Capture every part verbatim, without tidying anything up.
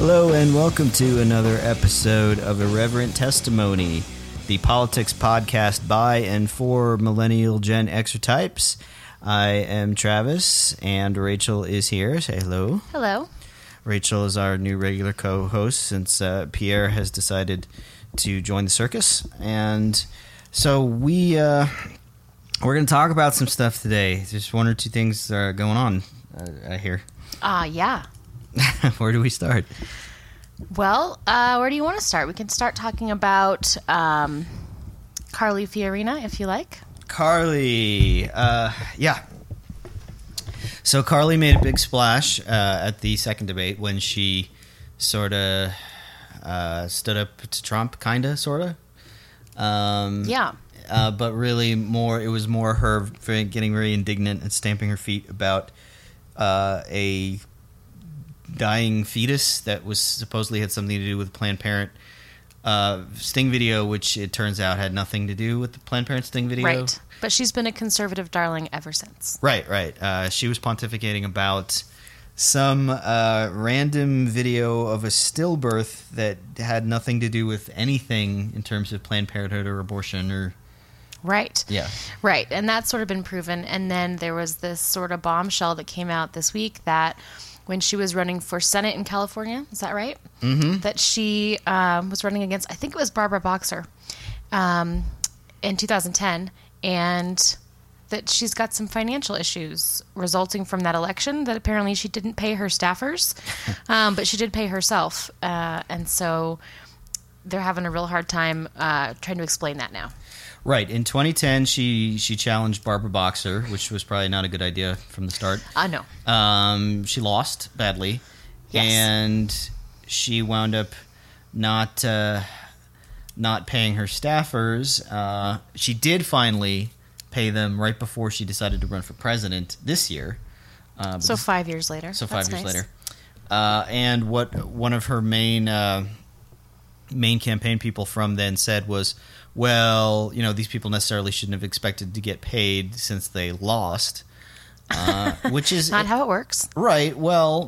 Hello and welcome to another episode of Irreverent Testimony, the politics podcast by and for millennial Gen Xer types. I am Travis and Rachel is here. Say hello. Hello. Rachel is our new regular co-host since uh, Pierre has decided to join the circus. And so we, uh, we're going to talk about some stuff today. There's one or two things that are going on, uh, I hear. Uh, yeah. Where do we start? Well, uh, where do you want to start? We can start talking about um, Carly Fiorina, if you like. Carly, uh, yeah. So Carly made a big splash uh, at the second debate when she sort of uh, stood up to Trump, kind of, sort of. Um, yeah. Uh, but really more, it was more her getting very indignant and stamping her feet about uh, a dying fetus that was supposedly had something to do with Planned Parent uh, sting video, which it turns out had nothing to do with the Planned Parent sting video. Right. But she's been a conservative darling ever since. Right, right. Uh, she was pontificating about some uh, random video of a stillbirth that had nothing to do with anything in terms of Planned Parenthood or abortion or... Right. Yeah. Right. And that's sort of been proven. And then there was this sort of bombshell that came out this week that when she was running for Senate in California, is that right? Mm-hmm. That she um, was running against, I think it was Barbara Boxer um, in two thousand ten, and that she's got some financial issues resulting from that election, that apparently she didn't pay her staffers, um, but she did pay herself. Uh, and so they're having a real hard time uh, trying to explain that now. Right. In twenty ten, she she challenged Barbara Boxer, which was probably not a good idea from the start. I uh, know. Um, she lost badly, yes. and she wound up not uh, not paying her staffers. Uh, she did finally pay them right before she decided to run for president this year. Uh, so five years later. So five That's years nice. later. Uh, and what one of her main uh, main campaign people from then said was, well, you know, these people necessarily shouldn't have expected to get paid since they lost, uh, which is not how it works. Right. Well,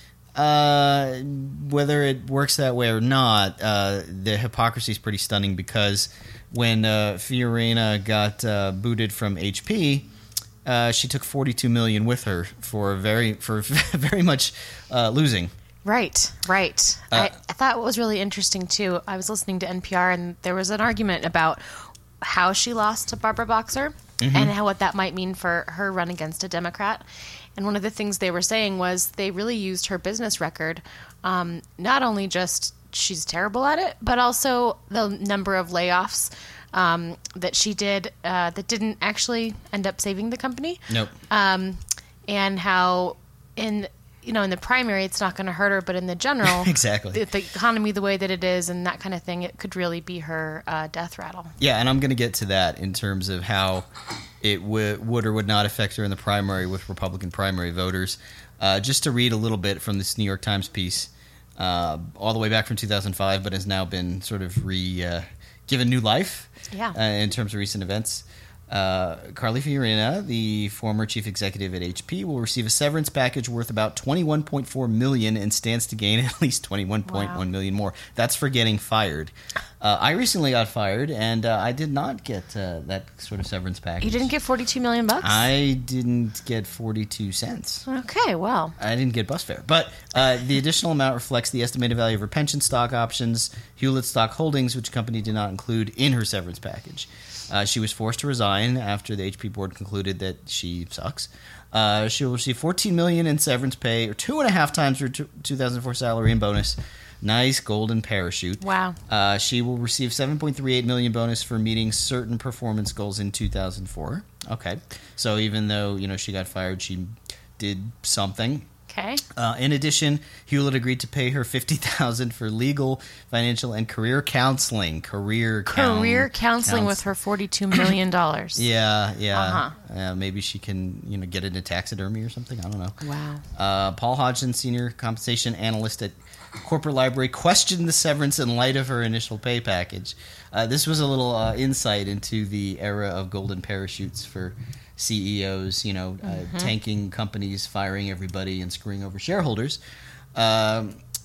uh, whether it works that way or not, uh, the hypocrisy is pretty stunning because when uh, Fiorina got uh, booted from H P, uh, she took forty-two million dollars with her for very for very much uh, losing. Right, right. Uh, I, I thought what was really interesting, too, I was listening to N P R, and there was an argument about how she lost to Barbara Boxer mm-hmm. and how what that might mean for her run against a Democrat. And one of the things they were saying was they really used her business record, um, not only just she's terrible at it, but also the number of layoffs um, that she did uh, that didn't actually end up saving the company. Nope. Um, and how in... you know, in the primary, it's not going to hurt her, but in the general, exactly. the, the economy the way that it is and that kind of thing, it could really be her uh, death rattle. Yeah, and I'm going to get to that in terms of how it w- would or would not affect her in the primary with Republican primary voters. Uh, just to read a little bit from this New York Times piece, uh, all the way back from two thousand five, but has now been sort of re uh, given new life yeah. uh, in terms of recent events. Uh, Carly Fiorina, the former chief executive at H P, will receive a severance package worth about twenty-one point four million dollars and stands to gain at least twenty-one point one wow. million more. That's for getting fired. Uh, I recently got fired, and uh, I did not get uh, that sort of severance package. You didn't get forty-two million bucks? I didn't get forty-two cents. Okay, well. I didn't get bus fare. But uh, the additional amount reflects the estimated value of her pension stock options, Hewlett Stock Holdings, which company did not include in her severance package. Uh, she was forced to resign after the H P board concluded that she sucks. Uh, she will receive fourteen million dollars in severance pay, or two and a half times her t- two thousand four salary and bonus. Nice golden parachute. Wow. Uh, she will receive seven point three eight million dollars bonus for meeting certain performance goals in two thousand four. Okay. So even though, you know, she got fired, she did something. Okay. Uh, in addition, Hewlett agreed to pay her fifty thousand dollars for legal, financial, and career counseling. Career career coun- counseling couns- with her forty-two million dollars. yeah, yeah. Uh-huh. Uh, maybe she can, you know, get into taxidermy or something. I don't know. Wow. Uh, Paul Hodgson, senior compensation analyst at Corporate Library, questioned the severance in light of her initial pay package. Uh, this was a little uh, insight into the era of golden parachutes for C E Os, you know, uh, mm-hmm. tanking companies, firing everybody, and screwing over shareholders. Um,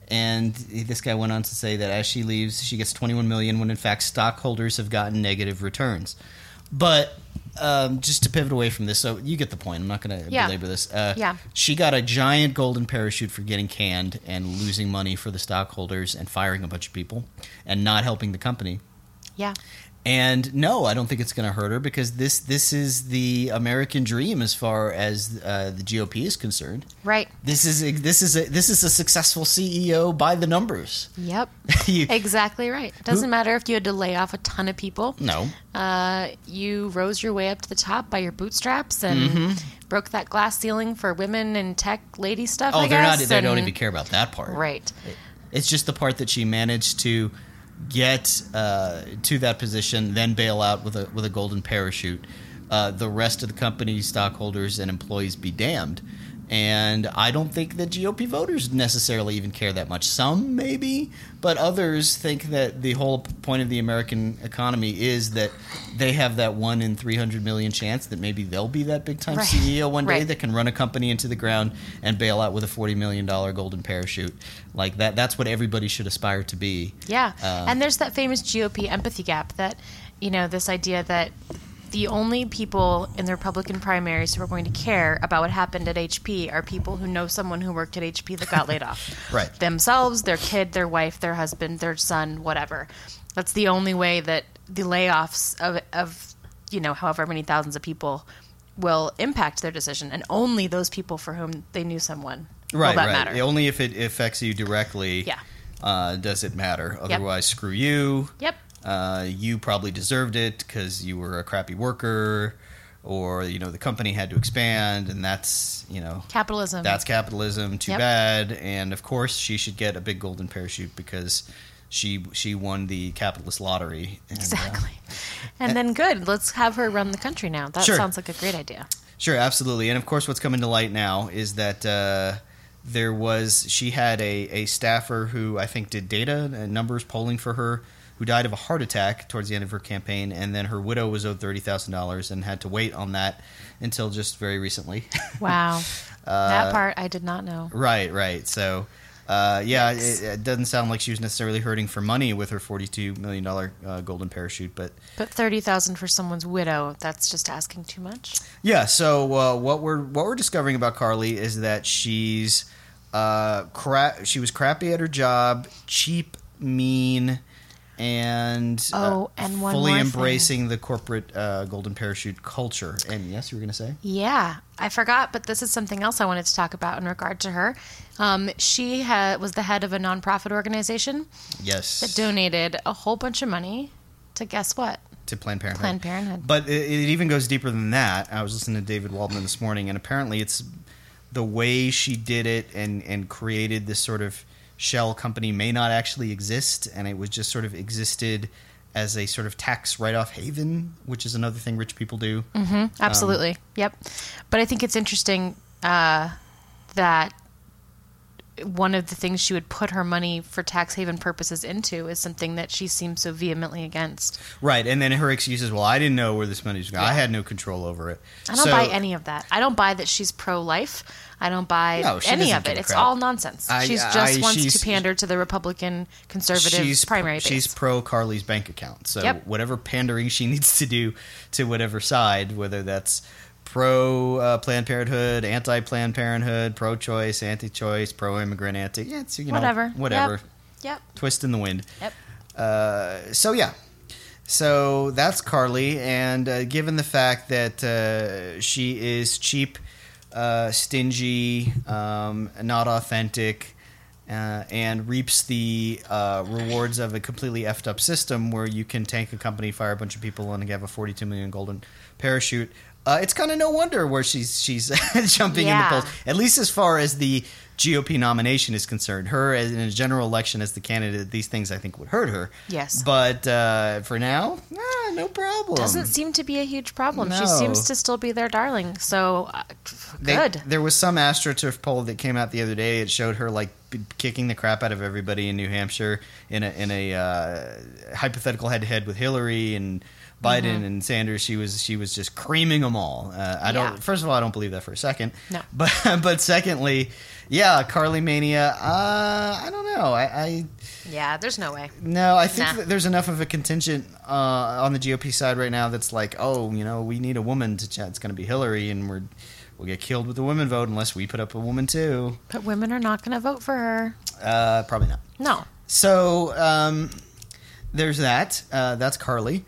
and this guy went on to say that as she leaves, she gets twenty-one million dollars when in fact stockholders have gotten negative returns. But um, just to pivot away from this, so you get the point. I'm not going to Yeah. belabor this. Uh, Yeah. She got a giant golden parachute for getting canned and losing money for the stockholders and firing a bunch of people and not helping the company. Yeah. And no, I don't think it's going to hurt her because this this is the American dream as far as uh, the G O P is concerned. Right. This is a, this is a, this is a successful C E O by the numbers. Yep. You- Exactly right. It doesn't Who- matter if you had to lay off a ton of people. no. Uh, you rose your way up to the top by your bootstraps and Mm-hmm. broke that glass ceiling for women and tech lady stuff. Oh, I they're not. guess, They don't and- even care about that part. Right. It's just the part that she managed to get uh, to that position, then bail out with a with a golden parachute. Uh, the rest of the company's stockholders and employees be damned. And I don't think that G O P voters necessarily even care that much. Some maybe, but others think that the whole point of the American economy is that they have that one in three hundred million chance that maybe they'll be that big time Right. C E O one day Right. that can run a company into the ground and bail out with a forty million dollars golden parachute. Like that, that's what everybody should aspire to be. Yeah. Uh, and there's that famous G O P empathy gap that, you know, this idea that the only people in the Republican primaries who are going to care about what happened at H P are people who know someone who worked at H P that got laid off. Right. Themselves, their kid, their wife, their husband, their son, whatever. That's the only way that the layoffs of, of you know, however many thousands of people will impact their decision. And only those people for whom they knew someone Right, will that right. matter. Only if it affects you directly Yeah. uh, does it matter. Otherwise, screw you. Yep. Uh, you probably deserved it because you were a crappy worker, or you know the company had to expand, and that's you know Capitalism. that's capitalism. Too Yep. bad. And of course, she should get a big golden parachute because she she won the capitalist lottery. And, uh, Exactly. And then good. Let's have her run the country now. That Sure. sounds like a great idea. Sure, absolutely. And of course, what's coming to light now is that uh, there was she had a, a staffer who I think did data and numbers polling for her, who died of a heart attack towards the end of her campaign, and then her widow was owed thirty thousand dollars and had to wait on that until just very recently. Wow. Uh, that part I did not know. right, right. So. Uh, yeah, Yikes. it, it doesn't sound like she was necessarily hurting for money with her forty-two million dollars uh, golden parachute, but But thirty thousand for someone's widow, that's just asking too much. yeah. So uh, what we're what we're discovering about Carly is that she's uh, cra- she was crappy at her job, cheap, mean, and Oh, uh, and one fully more thing. embracing the corporate uh, golden parachute culture. And yes, you were going to say. Yeah, I forgot, but this is something else I wanted to talk about in regard to her. Um, she ha- was the head of a nonprofit organization Yes. that donated a whole bunch of money to guess what? To Planned Parenthood. Planned Parenthood. But it, it even goes deeper than that. I was listening to David Waldman this morning, and apparently it's the way she did it and, and created this sort of shell company may not actually exist, and it was just sort of existed as a sort of tax write-off haven, which is another thing rich people do. Mm-hmm. Absolutely. Um, Yep. But I think it's interesting uh, that one of the things she would put her money for tax haven purposes into is something that she seems so vehemently against. Right, and then her excuse is, well, I didn't know where this money was going. I Yeah. had no control over it. I don't So- buy any of that. I don't buy that she's pro-life. I don't buy No, she any doesn't of give it. a It's crap. all nonsense. I- She just I- wants she's- to pander to the Republican conservative she's primary base. she's pro Carly's bank account. So Yep. whatever pandering she needs to do to whatever side, whether that's pro uh, Planned Parenthood, anti Planned Parenthood, pro choice, anti choice, pro immigrant, anti yeah, it's you know Whatever. whatever, Yep. Yep. twist in the wind. Yep. Uh, so yeah. So that's Carly, and uh, given the fact that uh, she is cheap, uh, stingy, um, not authentic, uh, and reaps the uh, rewards of a completely effed up system where you can tank a company, fire a bunch of people, and have a forty-two million golden parachute. Uh, it's kind of no wonder where she's she's jumping Yeah. in the polls, at least as far as the G O P nomination is concerned. Her as in a general election as the candidate, these things I think would hurt her. Yes. But uh, for now, ah, no problem. Doesn't seem to be a huge problem. She No. seems to still be their darling. So uh, They- good. There was some AstroTurf poll that came out the other day. It showed her like b- kicking the crap out of everybody in New Hampshire in a in a uh, hypothetical head to head with Hillary, and Biden Mm-hmm. and Sanders, she was she was just creaming them all. Uh, I don't. Yeah. First of all, I don't believe that for a second. No. But but secondly, yeah, Carly Mania. Uh, I don't know. I, I Yeah, there's no way. no. I think Nah. that there's enough of a contingent uh, on the G O P side right now that's like, oh, you know, we need a woman to chat. It's going to be Hillary, and we're we'll get killed with the women vote unless we put up a woman too. But women are not going to vote for her. Uh, probably not. No. So um, there's that. Uh, that's Carly.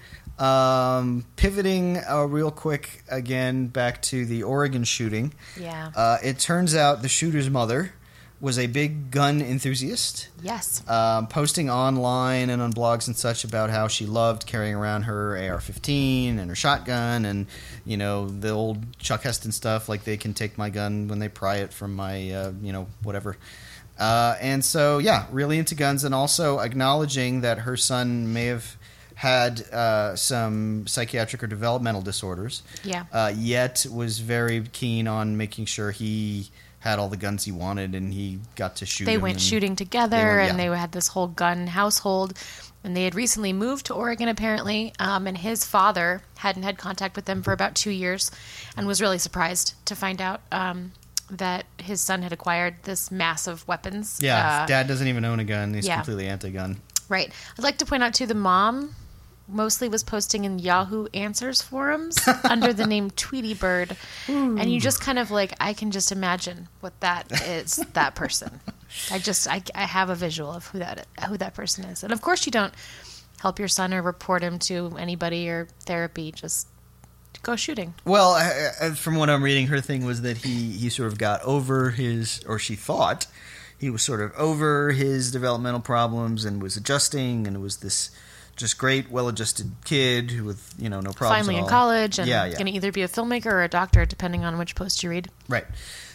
Um, pivoting uh, real quick again back to the Oregon shooting. Yeah. Uh, it turns out the shooter's mother was a big gun enthusiast, Yes. um, posting online and on blogs and such about how she loved carrying around her A R fifteen and her shotgun and, you know, the old Chuck Heston stuff, like they can take my gun when they pry it from my, uh, you know, whatever. Uh, and so, yeah, really into guns, and also acknowledging that her son may have had uh, some psychiatric or developmental disorders. Yeah. Uh, yet was very keen on making sure he had all the guns he wanted and he got to shoot. They him went and shooting together, they went- and yeah. they had this whole gun household. And they had recently moved to Oregon, apparently. Um, and his father hadn't had contact with them for about two years, and was really surprised to find out um, that his son had acquired this mass of weapons. Yeah, Uh, dad doesn't even own a gun. He's yeah. completely anti-gun. Right. I'd like to point out, too, the mom mostly was posting in Yahoo Answers forums under the name Tweety Bird. And you just kind of like, I can just imagine what that is, that person. I just, I, I have a visual of who that, who that person is. And of course you don't help your son or report him to anybody or therapy. Just go shooting. Well, I, I, from what I'm reading, her thing was that he, he sort of got over his, or she thought he was sort of over his developmental problems and was adjusting, and it was this just great, well-adjusted kid with, you know, no problems Finally at in all. college and Yeah, yeah. going to either be a filmmaker or a doctor, depending on which post you read. Right.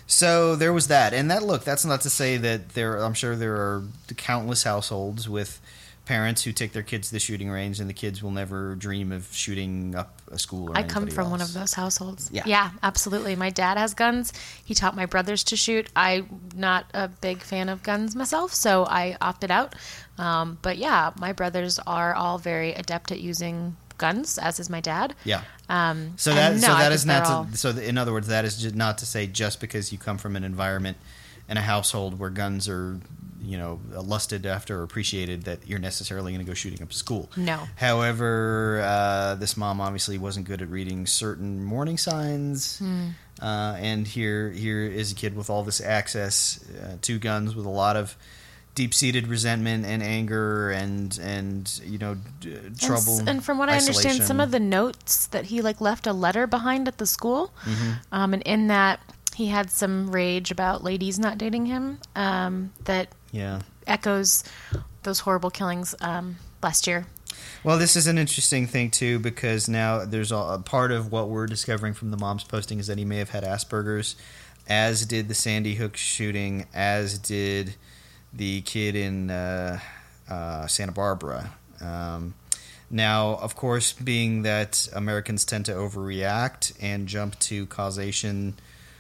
So there was that. And that, look, that's not to say that there, I'm sure there are countless households with parents who take their kids to the shooting range, and the kids will never dream of shooting up a school or I come anybody from one else. of those households. Yeah. Yeah, absolutely. My dad has guns. He taught my brothers to shoot. I'm not a big fan of guns myself, so I opted out. Um, but yeah, my brothers are all very adept at using guns, as is my dad. Yeah. Um, So and that no, so I that think is not they're all- to, so in other words, that is just not to say just because you come from an environment in a household where guns are, you know, lusted after or appreciated, that you're necessarily going to go shooting up a school. No. However, uh, this mom obviously wasn't good at reading certain warning signs, Hmm. uh, and here here is a kid with all this access uh, to guns with a lot of deep-seated resentment and anger and and you know d- And trouble. s- And, from what I understand, some isolation. of the notes that he like left a letter behind at the school, Mm-hmm. um, and in that he had some rage about ladies not dating him. Um, that yeah. echoes those horrible killings um, last year. Well, this is an interesting thing, too, because now there's a, a part of what we're discovering from the mom's posting is that he may have had Asperger's, as did the Sandy Hook shooting, as did the kid in uh, uh, Santa Barbara. Um, now, of course, being that Americans tend to overreact and jump to causation,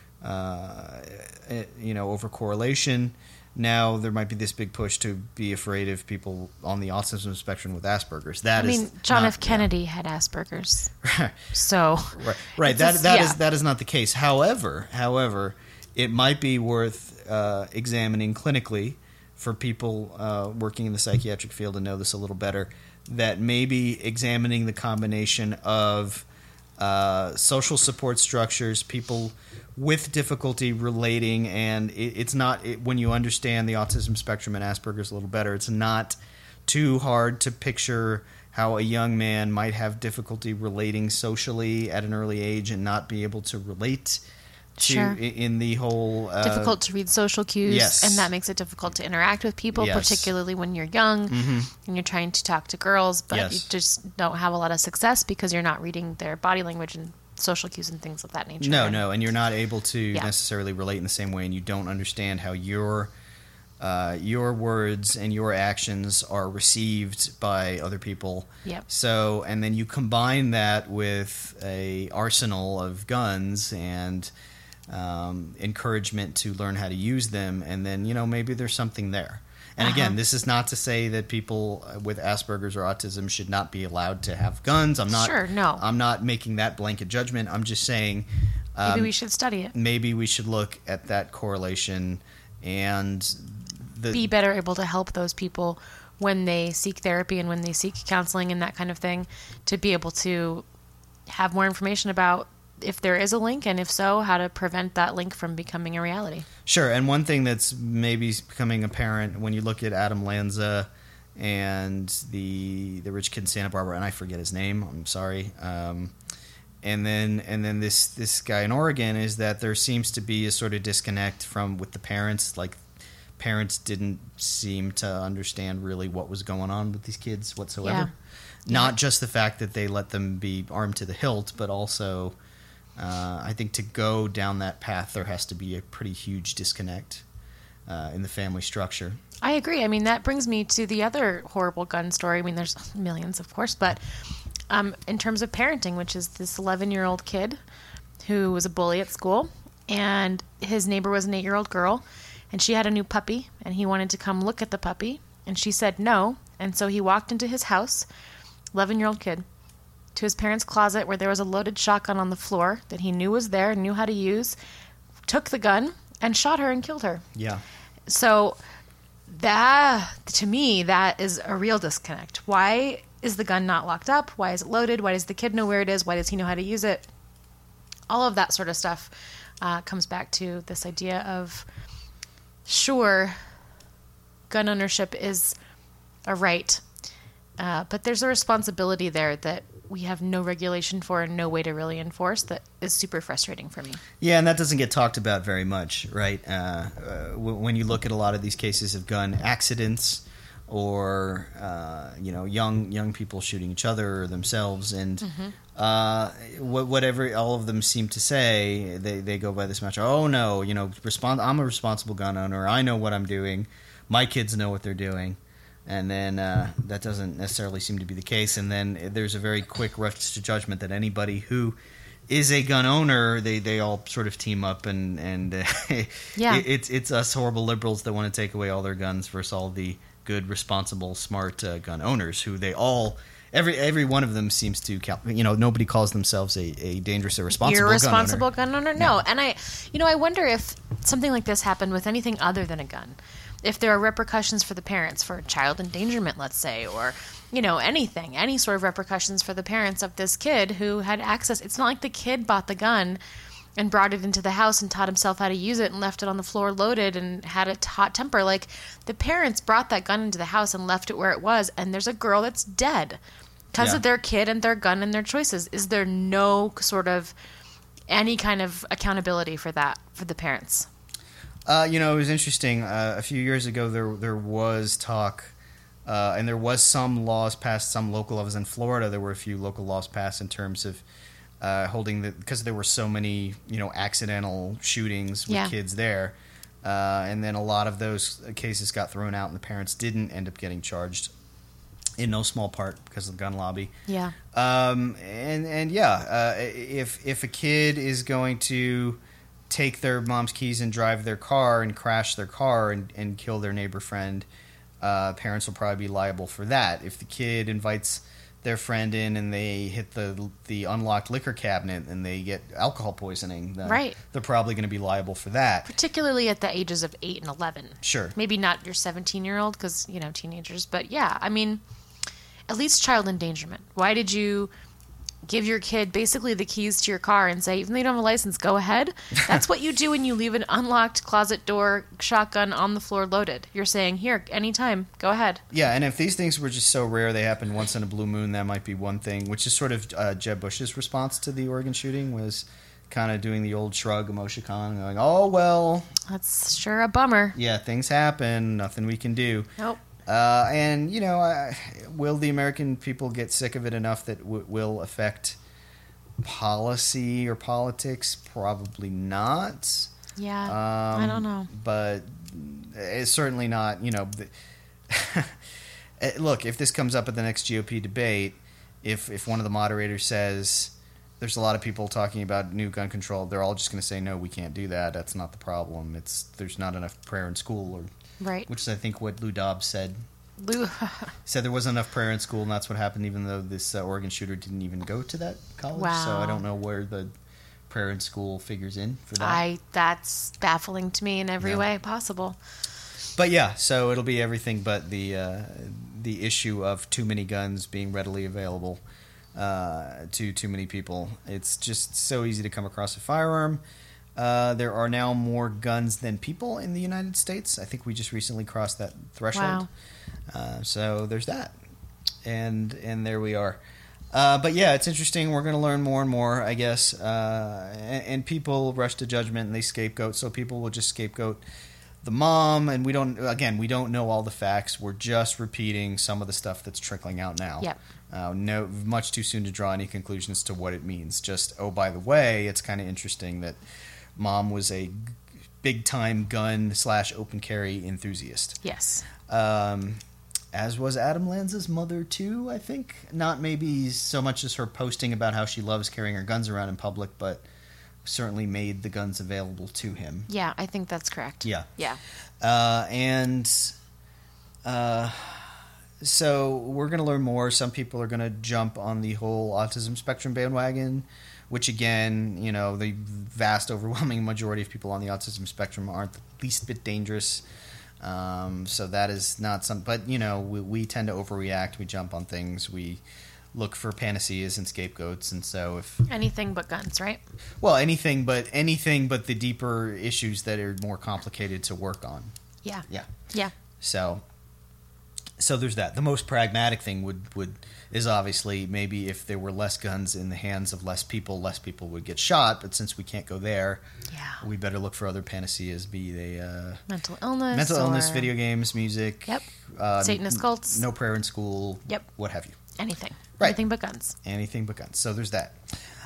uh, you know, over correlation, now there might be this big push to be afraid of people on the autism spectrum with Asperger's. That I is mean, John not- F. Kennedy had Asperger's, yeah. so right, right. It's That just- that is yeah. that is not the case. However, however, it might be worth uh, examining clinically for people uh, working in the psychiatric field to know this a little better. That maybe examining the combination of uh, social support structures, people with difficulty relating, and it, it's not it, when you understand the autism spectrum and Asperger's a little better, it's not too hard to picture how a young man might have difficulty relating socially at an early age and not be able to relate to Sure. i- in the whole uh, difficult to read social cues, yes. and that makes it difficult to interact with people, Yes. particularly when you're young and you're trying to talk to girls, but Yes. you just don't have a lot of success because you're not reading their body language and social cues and things of that nature. No, no, and you're not able to Yeah. necessarily relate in the same way, and you don't understand how your uh, your words and your actions are received by other people. Yep. So, and then you combine that with a arsenal of guns and um, encouragement to learn how to use them, and then you know maybe there's something there. And again, Uh-huh. this is not to say that people with Asperger's or autism should not be allowed to have guns. I'm not. Sure, no. I'm not making that blanket judgment. I'm just saying um, Maybe we should study it. maybe we should look at that correlation and the Be better able to help those people when they seek therapy and when they seek counseling and that kind of thing, to be able to have more information about if there is a link, and if so, how to prevent that link from becoming a reality. Sure, and one thing that's maybe becoming apparent when you look at Adam Lanza and the the rich kid in Santa Barbara, and I forget his name. I'm sorry. Um, and then and then this this guy in Oregon, is that there seems to be a sort of disconnect from with the parents. Like, parents didn't seem to understand really what was going on with these kids whatsoever. Yeah. Not Yeah. just the fact that they let them be armed to the hilt, but also. Uh, I think to go down that path, there has to be a pretty huge disconnect uh, in the family structure. I agree. I mean, that brings me to the other horrible gun story. I mean, there's millions, of course, but um, in terms of parenting, which is this eleven-year-old kid who was a bully at school, and his neighbor was an eight-year-old girl, and she had a new puppy, and he wanted to come look at the puppy, and she said no, and so he walked into his house, eleven-year-old kid, to his parents' closet where there was a loaded shotgun on the floor that he knew was there, knew how to use, took the gun, and shot her and killed her. Yeah. So that, to me, that is a real disconnect. Why is the gun not locked up? Why is it loaded? Why does the kid know where it is? Why does he know how to use it? All of that sort of stuff uh, comes back to this idea of, sure, gun ownership is a right, uh, but there's a responsibility there that we have no regulation for and no way to really enforce, that is super frustrating for me. Yeah, and that doesn't get talked about very much, right? Uh, uh, w- when you look at a lot of these cases of gun accidents, or uh, you know, young young people shooting each other or themselves, and Mm-hmm. uh, wh- whatever all of them seem to say, they they go by this mantra. Oh no, you know, respond. I'm a responsible gun owner. I know what I'm doing. My kids know what they're doing. And then uh, that doesn't necessarily seem to be the case. And then there's a very quick rush to judgment that anybody who is a gun owner, they, they all sort of team up, and and uh, Yeah. it, it's it's us horrible liberals that want to take away all their guns versus all the good, responsible, smart uh, gun owners who they all every every one of them seems to cal- you know, nobody calls themselves a, a dangerous or responsible Irresponsible gun owner. gun owner? No. And I, you know, I wonder if something like this happened with anything other than a gun. If there are repercussions for the parents for child endangerment, let's say, or, you know, anything, any sort of repercussions for the parents of this kid who had access. It's not like the kid bought the gun and brought it into the house and taught himself how to use it and left it on the floor loaded and had a hot temper. Like, the parents brought that gun into the house and left it where it was, and there's a girl that's dead because Yeah. of their kid and their gun and their choices. Is there no sort of any kind of accountability for that for the parents? Uh, you know, it was interesting. Uh, a few years ago, there there was talk, uh, and there was some laws passed, some local laws in Florida. There were a few local laws passed in terms of uh, holding the, because there were so many, you know, accidental shootings with Yeah. kids there, uh, and then a lot of those cases got thrown out, and the parents didn't end up getting charged, in no small part because of the gun lobby. Yeah. Um, and and yeah, uh, if if a kid is going to take their mom's keys and drive their car and crash their car and, and kill their neighbor friend, uh, parents will probably be liable for that. If the kid invites their friend in and they hit the the unlocked liquor cabinet and they get alcohol poisoning, then Right. they're probably going to be liable for that. Particularly at the ages of eight and eleven. Sure. Maybe not your seventeen-year-old because, you know, teenagers. But, yeah, I mean, at least child endangerment. Why did you give your kid basically the keys to your car and say, even though you don't have a license, go ahead? That's what you do when you leave an unlocked closet door shotgun on the floor loaded. You're saying, here, anytime, go ahead. Yeah, and if these things were just so rare they happen once in a blue moon, that might be one thing, which is sort of uh, Jeb Bush's response to the Oregon shooting, was kind of doing the old shrug, emoticon, going, oh, well, That's sure a bummer. yeah, things happen, nothing we can do. Nope. Uh, and, you know, uh, will the American people get sick of it enough that w- will affect policy or politics? Probably not. Yeah, Um, I don't know. But it's certainly not, you know. The, look, if this comes up at the next G O P debate, if, if one of the moderators says there's a lot of people talking about new gun control, they're all just going to say, no, we can't do that. That's not the problem. It's there's not enough prayer in school or Right. Which is, I think, what Lou Dobbs said. Lou said there wasn't enough prayer in school, and that's what happened, even though this uh, Oregon shooter didn't even go to that college. Wow. So I don't know where the prayer in school figures in for that. I that's baffling to me in every Yeah. way possible. But yeah, so it'll be everything but the uh, the issue of too many guns being readily available uh, to too many people. It's just so easy to come across a firearm. Uh, there are now more guns than people in the United States. I think we just recently crossed that threshold. Wow. Uh, so there's that, and and there we are. Uh, but yeah, it's interesting. We're going to learn more and more, I guess. Uh, and, and people rush to judgment and they scapegoat. So people will just scapegoat the mom, and we don't. Again, we don't know all the facts. We're just repeating some of the stuff that's trickling out now. Yep. Uh, no, much too soon to draw any conclusions to what it means. Just oh, by the way, it's kind of interesting that mom was a big time gun slash open carry enthusiast. Yes. Um, as was Adam Lanza's mother too, I think. Not maybe so much as her posting about how she loves carrying her guns around in public, but certainly made the guns available to him. Yeah, I think that's correct. Yeah. Yeah. Uh, and uh, so we're going to learn more. Some people are going to jump on the whole autism spectrum bandwagon, which again, you know, the vast overwhelming majority of people on the autism spectrum aren't the least bit dangerous. Um, so that is not some, but you know, we, we tend to overreact. We jump on things. We look for panaceas and scapegoats. And so if Anything but guns, right? well, anything, but anything, but the deeper issues that are more complicated to work on. Yeah. Yeah. Yeah. So, so there's that. The most pragmatic thing would, would is obviously maybe if there were less guns in the hands of less people, less people would get shot. But since we can't go there, Yeah. we better look for other panaceas, be they uh, Mental illness. mental illness, or video games, music, Yep. uh, Satanist cults. no prayer in school, Yep. what have you. Anything. Right. Anything but guns. Anything but guns. So there's that.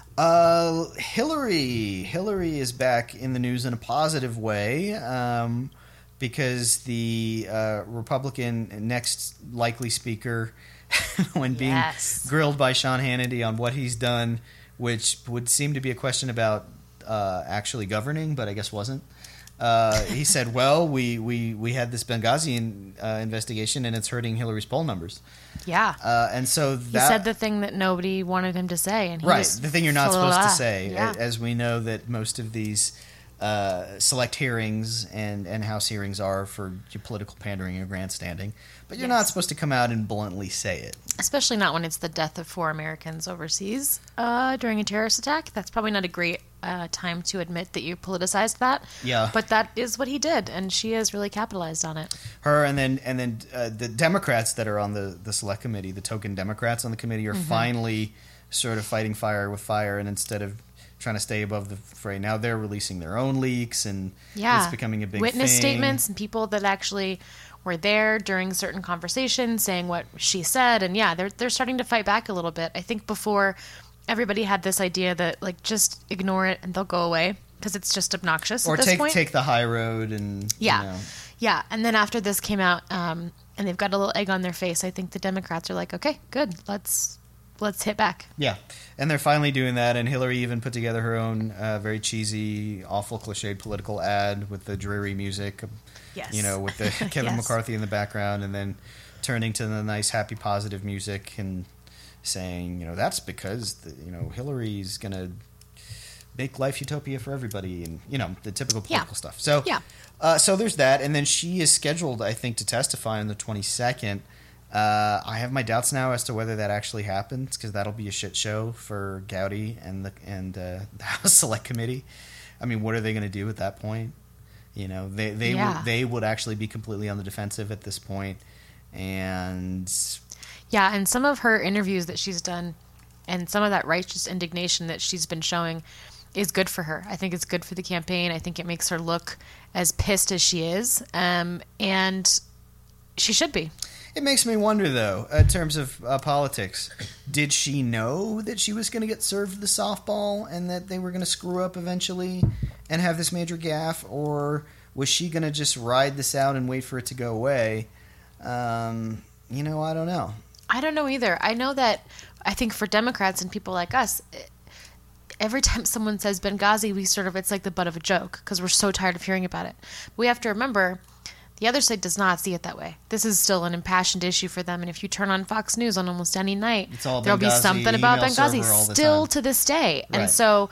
Uh, Hillary. Hillary is back in the news in a positive way um, because the uh, Republican next likely speaker, when being Yes. grilled by Sean Hannity on what he's done, which would seem to be a question about uh, actually governing, but I guess wasn't. Uh, he said, well, we, we, we had this Benghazi in, uh, investigation, and it's hurting Hillary's poll numbers. Yeah. Uh, and so He that... said the thing that nobody wanted him to say. And he Right, was the thing you're not blah, blah, supposed blah. to say, Yeah. a- as we know that most of these uh, select hearings and, and House hearings are for your political pandering and grandstanding, but you're Yes. not supposed to come out and bluntly say it. Especially not when it's the death of four Americans overseas uh, during a terrorist attack. That's probably not a great uh, time to admit that you politicized that. Yeah. But that is what he did, and she has really capitalized on it. Her and then and then uh, the Democrats that are on the, the select committee, the token Democrats on the committee, are Mm-hmm. finally sort of fighting fire with fire, and instead of trying to stay above the fray, now they're releasing their own leaks, and Yeah. it's becoming a big Witness thing. statements and people that actually were there during certain conversations saying what she said. And yeah, they're, they're starting to fight back a little bit. I think before everybody had this idea that like just ignore it and they'll go away because it's just obnoxious Or at this take point. take the high road and Yeah. you know. Yeah. And then after this came out, um, and they've got a little egg on their face, I think the Democrats are like, okay, good. Let's let's hit back. Yeah, and they're finally doing that. And Hillary even put together her own uh, very cheesy, awful, cliched political ad with the dreary music. Yes. You know, with the Kevin Yes. McCarthy in the background, and then turning to the nice, happy, positive music and saying, you know, that's because the, you know Hillary's gonna make life utopia for everybody, and you know the typical political Yeah. stuff. So Yeah. Uh, so there's that, and then she is scheduled, I think, to testify on the twenty-second. Uh, I have my doubts now as to whether that actually happens, because that'll be a shit show for Gowdy and the and uh, the House Select Committee. I mean, what are they going to do at that point? You know, they they Yeah. would, they would actually be completely on the defensive at this point, and Yeah, and some of her interviews that she's done and some of that righteous indignation that she's been showing is good for her. I think it's good for the campaign. I think it makes her look as pissed as she is. Um, and she should be. it makes me wonder, though, in terms of uh, politics, did she know that she was going to get served the softball and that they were going to screw up eventually and have this major gaffe, or was she going to just ride this out and wait for it to go away? Um, you know, I don't know. I don't know either. I know that I think for Democrats and people like us, every time someone says Benghazi, we sort of, it's like the butt of a joke because we're so tired of hearing about it. But we have to remember The other side does not see it that way. This is still an impassioned issue for them, and if you turn on Fox News on almost any night, It's all there'll be Benghazi, something about email Benghazi server all the still time. to this day. And Right. so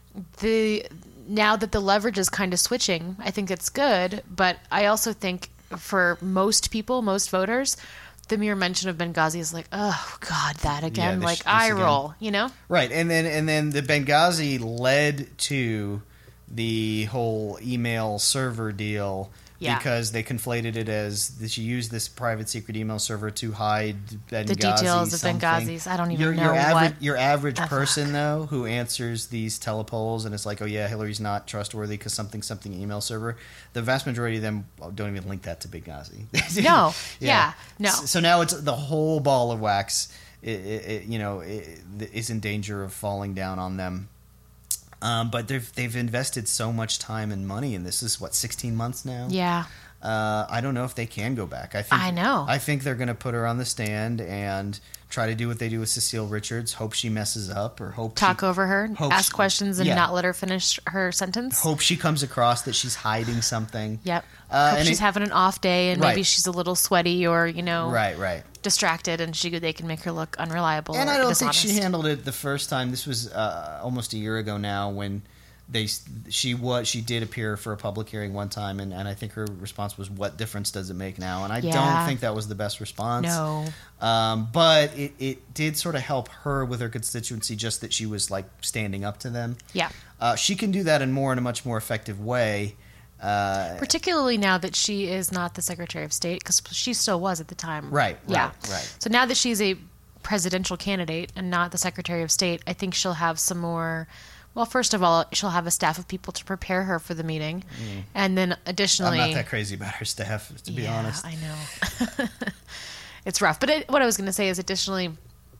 the now that the leverage is kind of switching, I think it's good, but I also think for most people, most voters, the mere mention of Benghazi is like, oh God, that again, this- like this eye again. roll, you know? Right, and then and then the Benghazi led to the whole email server deal Yeah. because they conflated it as that she used this private secret email server to hide Benghazi The details of something. Benghazi's. I don't even your, know your average, what Your average the person, though, who answers these telepolls and it's like, oh yeah, Hillary's not trustworthy because something, something email server, the vast majority of them don't even link that to Benghazi. No, yeah, no. So, so now it's the whole ball of wax, it, it, it, you know, it, is in danger of falling down on them. Um, but they've they've invested so much time and money, and this is what sixteen months now. Yeah. Uh, I don't know if they can go back. I think I know. I think they're going to put her on the stand and try to do what they do with Cecile Richards. Hope she messes up, or hope Talk she, over her, hope ask she- questions, and yeah. not let her finish her sentence. Hope she comes across that she's hiding something. Yep. Uh, Hope and she's it- having an off day, and Right. maybe she's a little sweaty, or you know, Right, right. distracted, and she they can make her look unreliable. And or I don't dishonest. think she handled it the first time. This was uh, almost a year ago now when they she was she did appear for a public hearing one time, and, and I think her response was, "What difference does it make now?" And I Yeah. don't think that was the best response. No. Um, but it, it did sort of help her with her constituency, just that she was like standing up to them. Yeah. Uh, she can do that in more in a much more effective way. Uh, Particularly now that she is not the Secretary of State, because she still was at the time. Right, Yeah. right, right. So now that she's a presidential candidate and not the Secretary of State, I think she'll have some more. Well, first of all, she'll have a staff of people to prepare her for the meeting, and then I'm additionally, not that crazy about her staff, to be yeah, honest. I know. It's rough. But it, what I was going to say is additionally,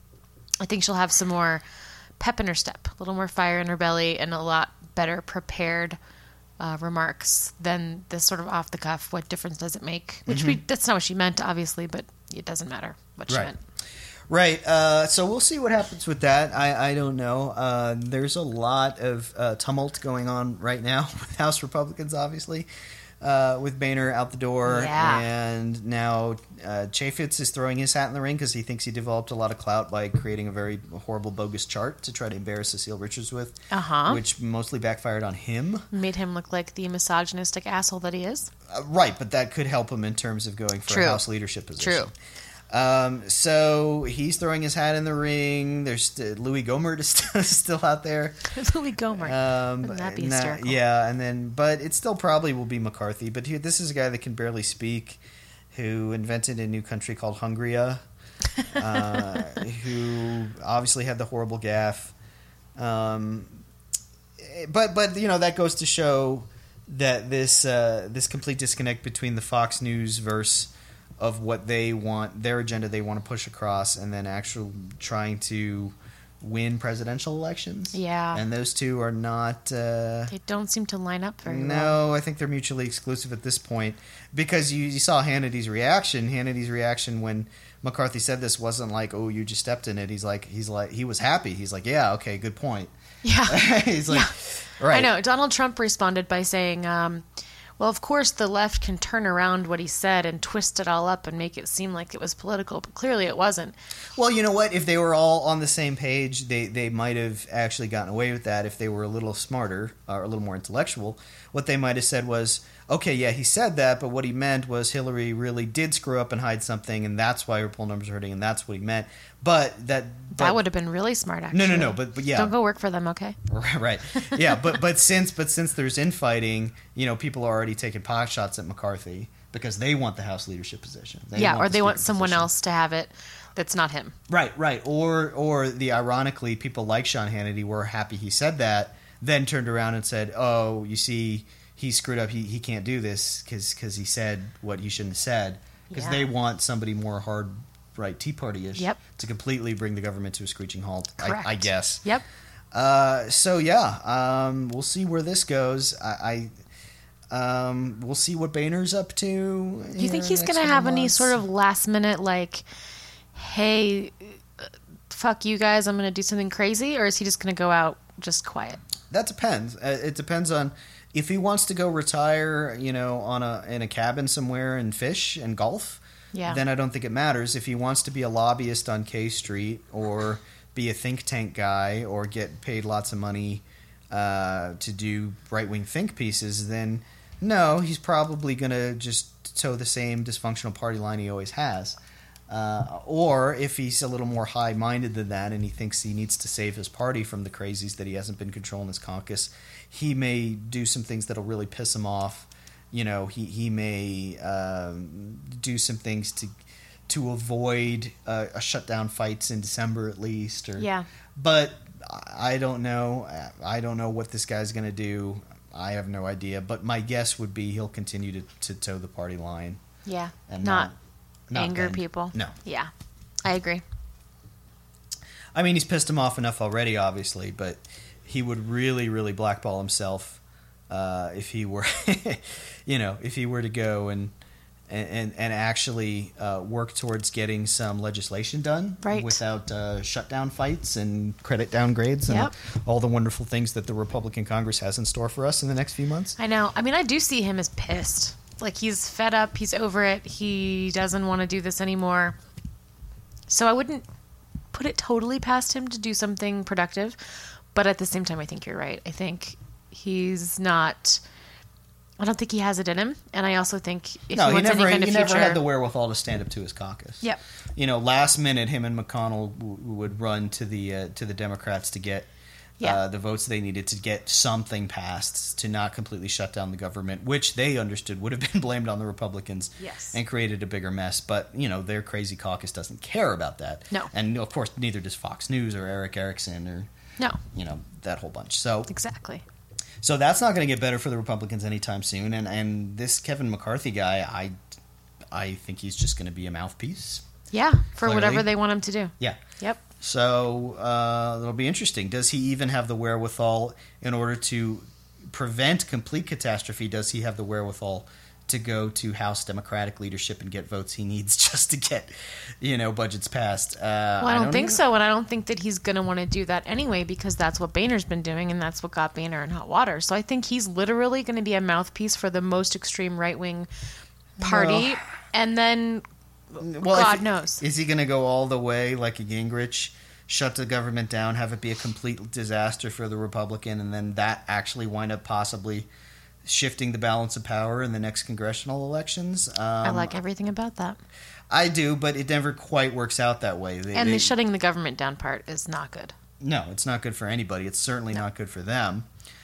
I think she'll have some more pep in her step, a little more fire in her belly, and a lot better prepared uh, remarks than this sort of off the cuff, what difference does it make? Which we, that's not what she meant, obviously, but it doesn't matter what she Right. meant. Right. Uh, so we'll see what happens with that. I, I don't know. Uh, there's a lot of uh, tumult going on right now with House Republicans, obviously, uh, with Boehner out the door. Yeah. And now uh, Chaffetz is throwing his hat in the ring because he thinks he developed a lot of clout by creating a very horrible, bogus chart to try to embarrass Cecile Richards with, Uh-huh. which mostly backfired on him. Made him look like the misogynistic asshole that he is. Uh, right, but that could help him in terms of going for True. a House leadership position. True. Um, so he's throwing his hat in the ring. There's st- Louis Gohmert is st- still out there. Louis Gohmert. Um, Wouldn't that be nah, hysterical? yeah, and then but it still probably will be McCarthy. But here, this is a guy that can barely speak, who invented a new country called Hungria, uh, who obviously had the horrible gaffe. Um, but but you know that goes to show that this uh, this complete disconnect between the Fox News verse of what they want, their agenda they want to push across, and then actually trying to win presidential elections. Yeah. And those two are not... Uh, They don't seem to line up very well. no, I think they're mutually exclusive at this point. Because you, you saw Hannity's reaction. Hannity's reaction when McCarthy said this wasn't like, oh, you just stepped in it. He's like, he's like, he was happy. He's like, yeah, okay, good point. Yeah. He's like, Yeah. right. I know. Donald Trump responded by saying, um, well, of course, the left can turn around what he said and twist it all up and make it seem like it was political, but clearly it wasn't. Well, you know what? If they were all on the same page, they, they might have actually gotten away with that if they were a little smarter or a little more intellectual. What they might have said was, okay, yeah, he said that, but what he meant was Hillary really did screw up and hide something, and that's why her poll numbers are hurting, and that's what he meant. But that... But, That would have been really smart, actually. No, no, no, but, but yeah. Don't go work for them, okay? Right. Yeah, but but since but since there's infighting, you know, people are already taking pot shots at McCarthy because they want the House leadership position. They yeah, or the they want speaker someone position. else to have it that's not him. Right, right. Or or the ironically, people like Sean Hannity were happy he said that, then turned around and said, "Oh, you see, he screwed up. He he can't do this because he said what he shouldn't have said." Because Yeah. they want somebody more hard, right, Tea Party-ish Yep. to completely bring the government to a screeching halt. Correct. I, I guess. Yep. Uh, so yeah, um, we'll see where this goes. I, I um, we'll see what Boehner's up to. Do you think he's going to have any sort of last minute, like, hey, uh, fuck you guys, I'm going to do something crazy? Or is he just going to go out just quiet? That depends. Uh, it depends on If he wants to go retire, you know, on a in a cabin somewhere and fish and golf, Yeah. then I don't think it matters. If he wants to be a lobbyist on K Street or be a think tank guy or get paid lots of money uh, to do right-wing think pieces, then no, he's probably going to just toe the same dysfunctional party line he always has. Uh, or if he's a little more high-minded than that and he thinks he needs to save his party from the crazies that he hasn't been controlling his caucus, he may do some things that'll really piss him off. You know, he he may um, do some things to to avoid uh, a shutdown fights in December at least. Or, Yeah. But I don't know. I don't know what this guy's going to do. I have no idea. But my guess would be he'll continue to, to toe the party line. Yeah. And not, not, not anger bend. people. No. Yeah. I agree. I mean, he's pissed him off enough already, obviously, but he would really, really blackball himself uh, if he were, you know, if he were to go and and and actually uh, work towards getting some legislation done, right, without uh, shutdown fights and credit downgrades and yep. all the wonderful things that the Republican Congress has in store for us in the next few months. I know. I mean, I do see him as pissed. Like, he's fed up. He's over it. He doesn't want to do this anymore. So I wouldn't put it totally past him to do something productive. But at the same time, I think you're right. I think he's not... I don't think he has it in him. And I also think if no, he wants he never, any kind he of never future... had the wherewithal to stand up to his caucus. Yep. You know, last minute, him and McConnell w- would run to the uh, to the Democrats to get yeah. uh, the votes they needed to get something passed to not completely shut down the government, which they understood would have been blamed on the Republicans yes. and created a bigger mess. But, you know, their crazy caucus doesn't care about that. No. And, of course, neither does Fox News or Eric Erickson or, no. you know, that whole bunch. So Exactly. So that's not going to get better for the Republicans anytime soon. And, and this Kevin McCarthy guy, I, I think he's just going to be a mouthpiece. Yeah, for Clearly. whatever they want him to do. Yeah. Yep. So uh, it'll be interesting. Does he even have the wherewithal in order to prevent complete catastrophe? Does he have the wherewithal to go to House Democratic leadership and get votes he needs just to get, you know, budgets passed? Uh, well, I don't, I don't think even... so, and I don't think that he's going to want to do that anyway, because that's what Boehner's been doing, and that's what got Boehner in hot water. So I think he's literally going to be a mouthpiece for the most extreme right-wing party, Well, and then well, God if, knows. Is he going to go all the way like a Gingrich, shut the government down, have it be a complete disaster for the Republican, and then that actually wind up possibly shifting the balance of power in the next congressional elections? Um, I like everything about that. I do, but it never quite works out that way. They, And they, the shutting the government down part is not good. No, it's not good for anybody. It's certainly No. not good for them.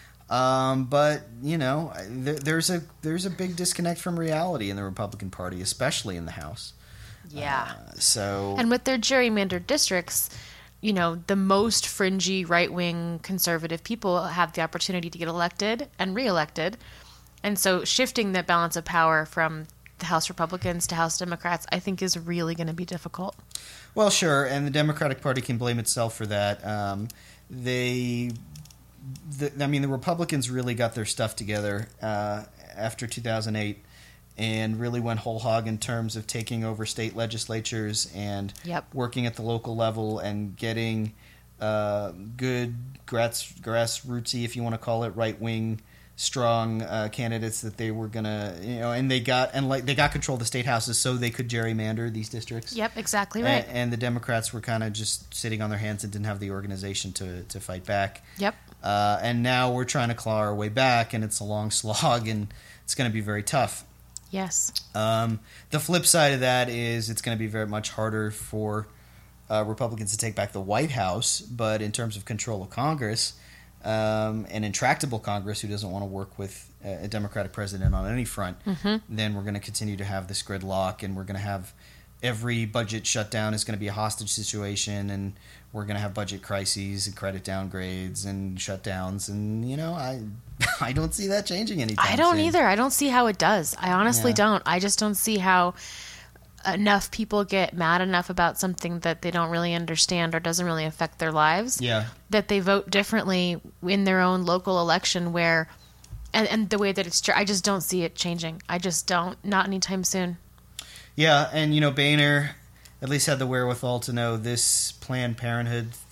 Um, but you know, there, there's a there's a big disconnect from reality in the Republican Party, especially in the House. Yeah. Uh, so And with their gerrymandered districts, you know, the most fringy right-wing conservative people have the opportunity to get elected and reelected. And so shifting that balance of power from the House Republicans to House Democrats, I think, is really going to be difficult. Well, sure, and the Democratic Party can blame itself for that. Um, they, the, I mean, the Republicans really got their stuff together uh, after two thousand eight and really went whole hog in terms of taking over state legislatures and Yep. working at the local level and getting uh, good grass, grassrootsy, if you want to call it, right-wing strong uh, candidates that they were gonna, you know, and they got and like they got control of the state houses so they could gerrymander these districts. Yep, exactly right. And, and the Democrats were kind of just sitting on their hands and didn't have the organization to to fight back. Yep. Uh, and now we're trying to claw our way back, and it's a long slog, and it's going to be very tough. Yes. Um, the flip side of that is it's going to be very much harder for uh, Republicans to take back the White House, but in terms of control of Congress, um, an intractable Congress who doesn't want to work with a Democratic president on any front, Mm-hmm. then we're going to continue to have this gridlock, and we're going to have every budget shutdown is going to be a hostage situation, and we're going to have budget crises and credit downgrades and shutdowns, and you know, I I don't see that changing anytime I don't soon. either. I don't see how it does. I honestly Yeah. don't. I just don't see how enough people get mad enough about something that they don't really understand or doesn't really affect their lives. Yeah. That they vote differently in their own local election where, and, and the way that it's, I just don't see it changing. I just don't, not anytime soon. Yeah, and you know, Boehner at least had the wherewithal to know this Planned Parenthood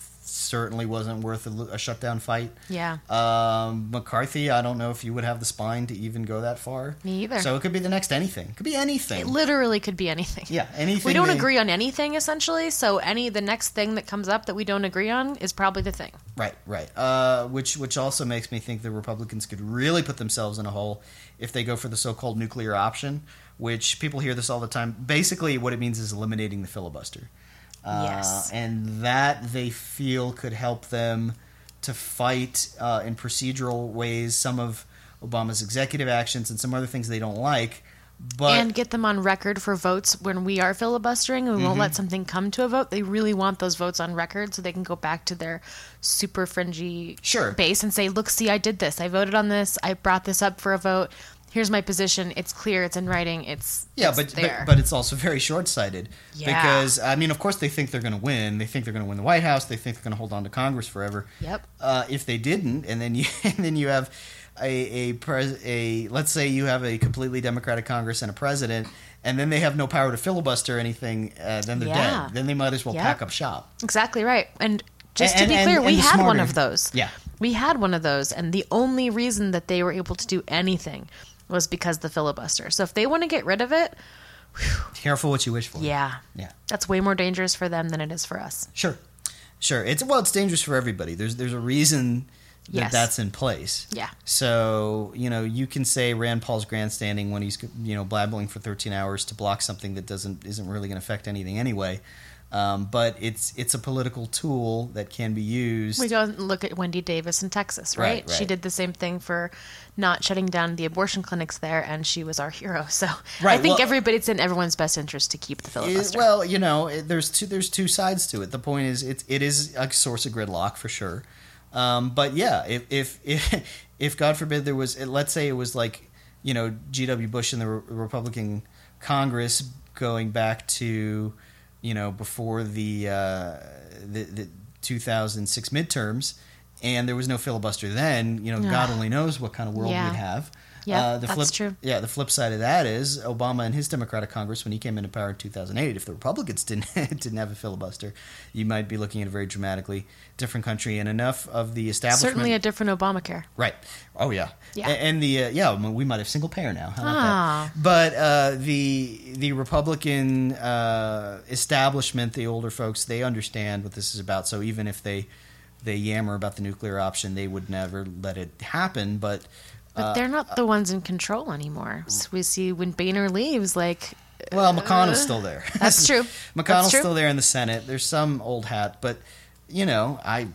certainly wasn't worth a, a shutdown fight. Yeah. Um, McCarthy, I don't know if you would have the spine to even go that far. Me either. So it could be the next anything. It could be anything. It literally could be anything. Yeah, anything. We don't they, agree on anything, essentially, so any the next thing that comes up that we don't agree on is probably the thing. Right, right. Uh, which which also makes me think the Republicans could really put themselves in a hole if they go for the so-called nuclear option, which people hear this all the time. Basically, what it means is eliminating the filibuster. Uh, Yes. And that they feel could help them to fight uh, in procedural ways some of Obama's executive actions and some other things they don't like. But And get them on record for votes when we are filibustering and we won't Mm-hmm. let something come to a vote. They really want those votes on record so they can go back to their super fringy Sure. base and say, look, see, I did this. I voted on this. I brought this up for a vote. Here's my position. It's clear. It's in writing. It's Yeah, it's but, there. but but it's also very short-sighted Yeah. because I mean, of course, they think they're going to win. They think they're going to win the White House. They think they're going to hold on to Congress forever. Yep. Uh, if they didn't, and then you and then you have a a, pres, a let's say you have a completely Democratic Congress and a president, and then they have no power to filibuster anything. Uh, then they're Yeah. dead. Then they might as well Yep. pack up shop. Exactly right. And just And- to be and- clear, and we the had one smarter- of those. Yeah. We had one of those. And the only reason that they were able to do anything was because the filibuster. So if they want to get rid of it, Careful what you wish for. yeah, Yeah. that's way more dangerous for them than it is for us. Sure. Sure. It's well, it's dangerous for everybody. There's there's a reason that Yes. that's in place. Yeah. So, you know, you can say Rand Paul's grandstanding when he's, you know, blabbling for thirteen hours to block something that doesn't isn't really going to affect anything anyway. Um, but it's it's a political tool that can be used. We go and look at Wendy Davis in Texas, right? Right, right. She did the same thing for not shutting down the abortion clinics there, and she was our hero. So I Right, think well- everybody, it's in everyone's best interest to keep the It- filibuster. well, you know, it, there's two there's two sides to it. The point is, it it is a source of gridlock for sure. Um, but yeah, if if if, if God forbid there was, let's say it was like, you know, G W. Bush and the Re- Republican Congress going back to, you know, before the uh, the, the two thousand six midterms, and there was no filibuster then. You know, God Ugh. only knows what kind of world Yeah. we'd have. Yeah, Uh, the that's flip, true. Yeah, the flip side of that is Obama and his Democratic Congress, when he came into power in two thousand eight, if the Republicans didn't didn't have a filibuster, you might be looking at a very dramatically different country. And enough of the establishment, Certainly a different Obamacare. right? Oh yeah, Yeah. A- And the uh, yeah, I mean, we might have single payer now. How about Ah. that? But uh, the the Republican uh, establishment, the older folks, they understand what this is about. So even if they they yammer about the nuclear option, they would never let it happen. But But uh, they're not the ones in control anymore. So we see when Boehner leaves, like, Well, McConnell's still there. That's true. McConnell's That's true. still there in the Senate. There's some old hat, but you know, I.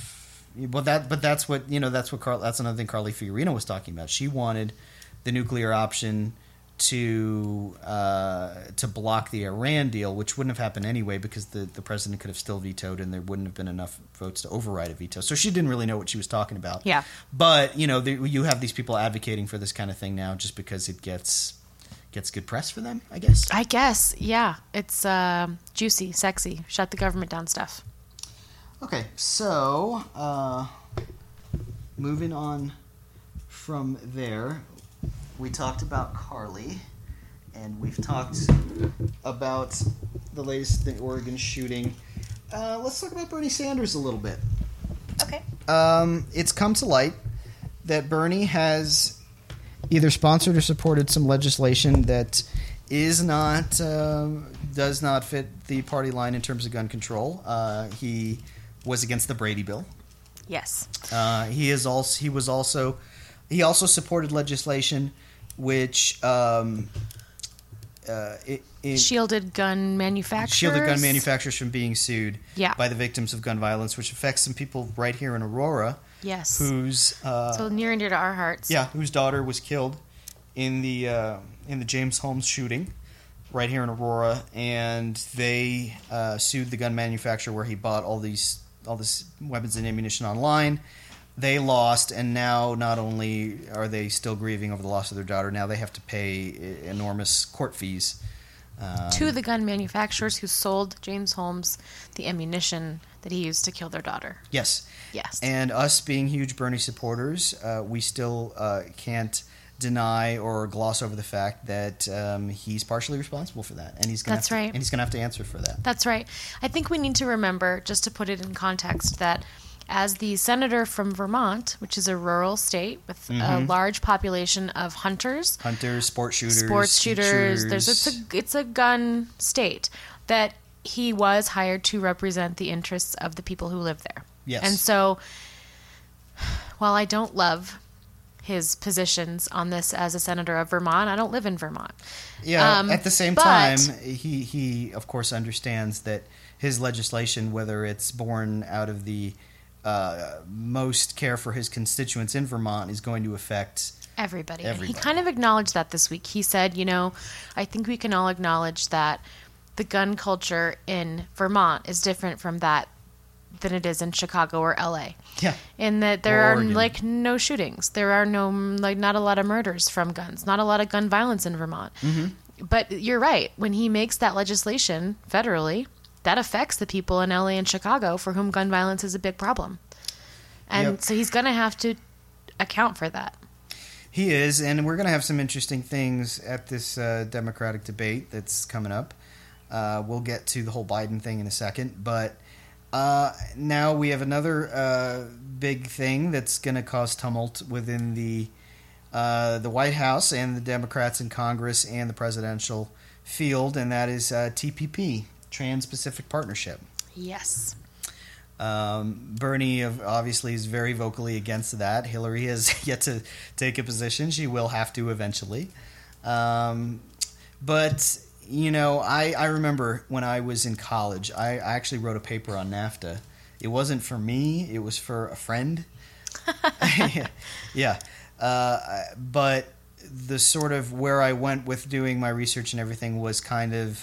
Well, that but that's what you know. That's what Carl. That's another thing Carly Fiorina was talking about. She wanted the nuclear option to uh, to block the Iran deal, which wouldn't have happened anyway because the, the president could have still vetoed, and there wouldn't have been enough votes to override a veto. So she didn't really know what she was talking about. Yeah. But you know, the, you have these people advocating for this kind of thing now, just because it gets gets good press for them, I guess. I guess, yeah, it's um juicy, sexy, shut the government down stuff. Okay, so uh, moving on from there, we talked about Carly, and we've talked about the latest the Oregon shooting. Uh, let's talk about Bernie Sanders a little bit. Okay. Um, it's come to light that Bernie has either sponsored or supported some legislation that is not um, does not fit the party line in terms of gun control. Uh, he was against the Brady bill. Yes. Uh, he is also he was also he also supported legislation which um, uh, it, it Shielded gun manufacturers. shielded gun manufacturers from being sued Yeah. by the victims of gun violence, which affects some people right here in Aurora. Yes. Whose uh, so near and dear to our hearts. yeah, whose daughter was killed in the uh, in the James Holmes shooting right here in Aurora, and they uh, sued the gun manufacturer where he bought all these all this weapons and ammunition online. They lost, and now not only are they still grieving over the loss of their daughter, now they have to pay enormous court fees. Um, To the gun manufacturers who sold James Holmes the ammunition that he used to kill their daughter. yes. Yes. And us being huge Bernie supporters, uh, we still uh, can't deny or gloss over the fact that um, he's partially responsible for that, and he's going That's to, right. and he's going to have to answer for that. That's right. I think we need to remember, just to put it in context, that as the senator from Vermont, which is a rural state with mm-hmm. a large population of hunters, hunters, sport shooters, sports shooters, shooters. There's it's a it's a gun state, that he was hired to represent the interests of the people who live there. Yes. And so, while I don't love his positions on this as a senator of Vermont, I don't live in Vermont. Yeah. Um, at the same but, time, he he of course understands that his legislation, whether it's born out of the uh, most care for his constituents in Vermont, is going to affect everybody. everybody. He kind of acknowledged that this week. He said, you know, I think we can all acknowledge that the gun culture in Vermont is different from that than it is in Chicago or L A. Yeah. In that there Or are Oregon. like no shootings. There are no, like not a lot of murders from guns. Not a lot of gun violence in Vermont. Mm-hmm. But you're right. When he makes that legislation federally, that affects the people in L A and Chicago for whom gun violence is a big problem. And Yep. so he's going to have to account for that. He is, and we're going to have some interesting things at this uh, Democratic debate that's coming up. Uh, we'll get to the whole Biden thing in a second, but uh, now we have another uh, big thing that's going to cause tumult within the uh, the White House and the Democrats in Congress and the presidential field, and that is uh, T P P, Trans-Pacific Partnership. Yes. Um, Bernie obviously is very vocally against that. Hillary has yet to take a position. She will have to eventually. Um, but, you know, I, I remember when I was in college, I, I actually wrote a paper on NAFTA. It wasn't for me. It was for a friend. yeah. Uh, but the sort of where I went with doing my research and everything was kind of,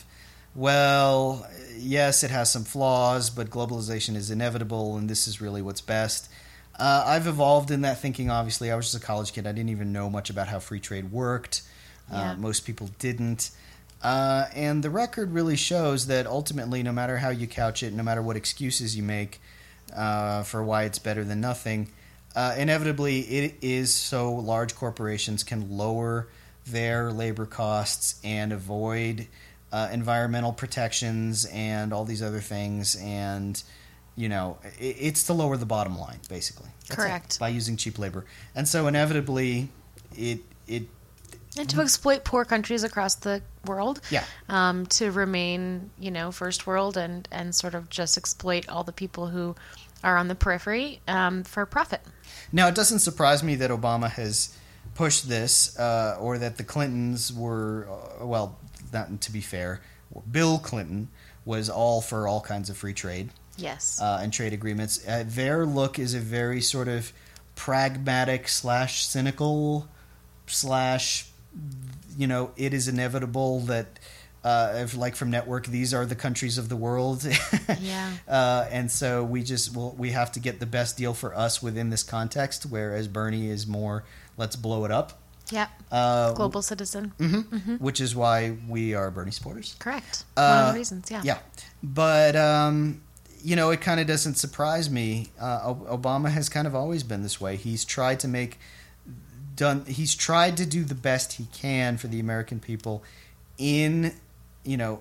well, yes, it has some flaws, but globalization is inevitable, and this is really what's best. Uh, I've evolved in that thinking, obviously. I was just a college kid. I didn't even know much about how free trade worked. Yeah. Uh, most people didn't. Uh, and the record really shows that ultimately, no matter how you couch it, no matter what excuses you make uh, for why it's better than nothing, uh, inevitably it is so large corporations can lower their labor costs and avoid Uh, environmental protections and all these other things, and you know, it, it's to lower the bottom line, basically. That's Correct. it, by using cheap labor, and so inevitably, it it And to exploit poor countries across the world. Yeah. Um, to remain, you know, first world and, and sort of just exploit all the people who are on the periphery um, for profit. Now, it doesn't surprise me that Obama has pushed this, uh, or that the Clintons were, uh, well, not to be fair, Bill Clinton was all for all kinds of free trade. Yes. Uh, and trade agreements. Uh, their look is a very sort of pragmatic slash cynical slash, you know, it is inevitable that, uh, if, like from Network, these are the countries of the world. Yeah. Uh, and so we just will we have to get the best deal for us within this context, whereas Bernie is more, let's blow it up. Yep. Uh, Global citizen. Mm-hmm. Mm-hmm. Which is why we are Bernie supporters. Correct. Uh, One of the reasons, yeah. Yeah. But, um, you know, it kind of doesn't surprise me. Uh, Obama has kind of always been this way. He's tried to make done. He's tried to do the best he can for the American people in, you know,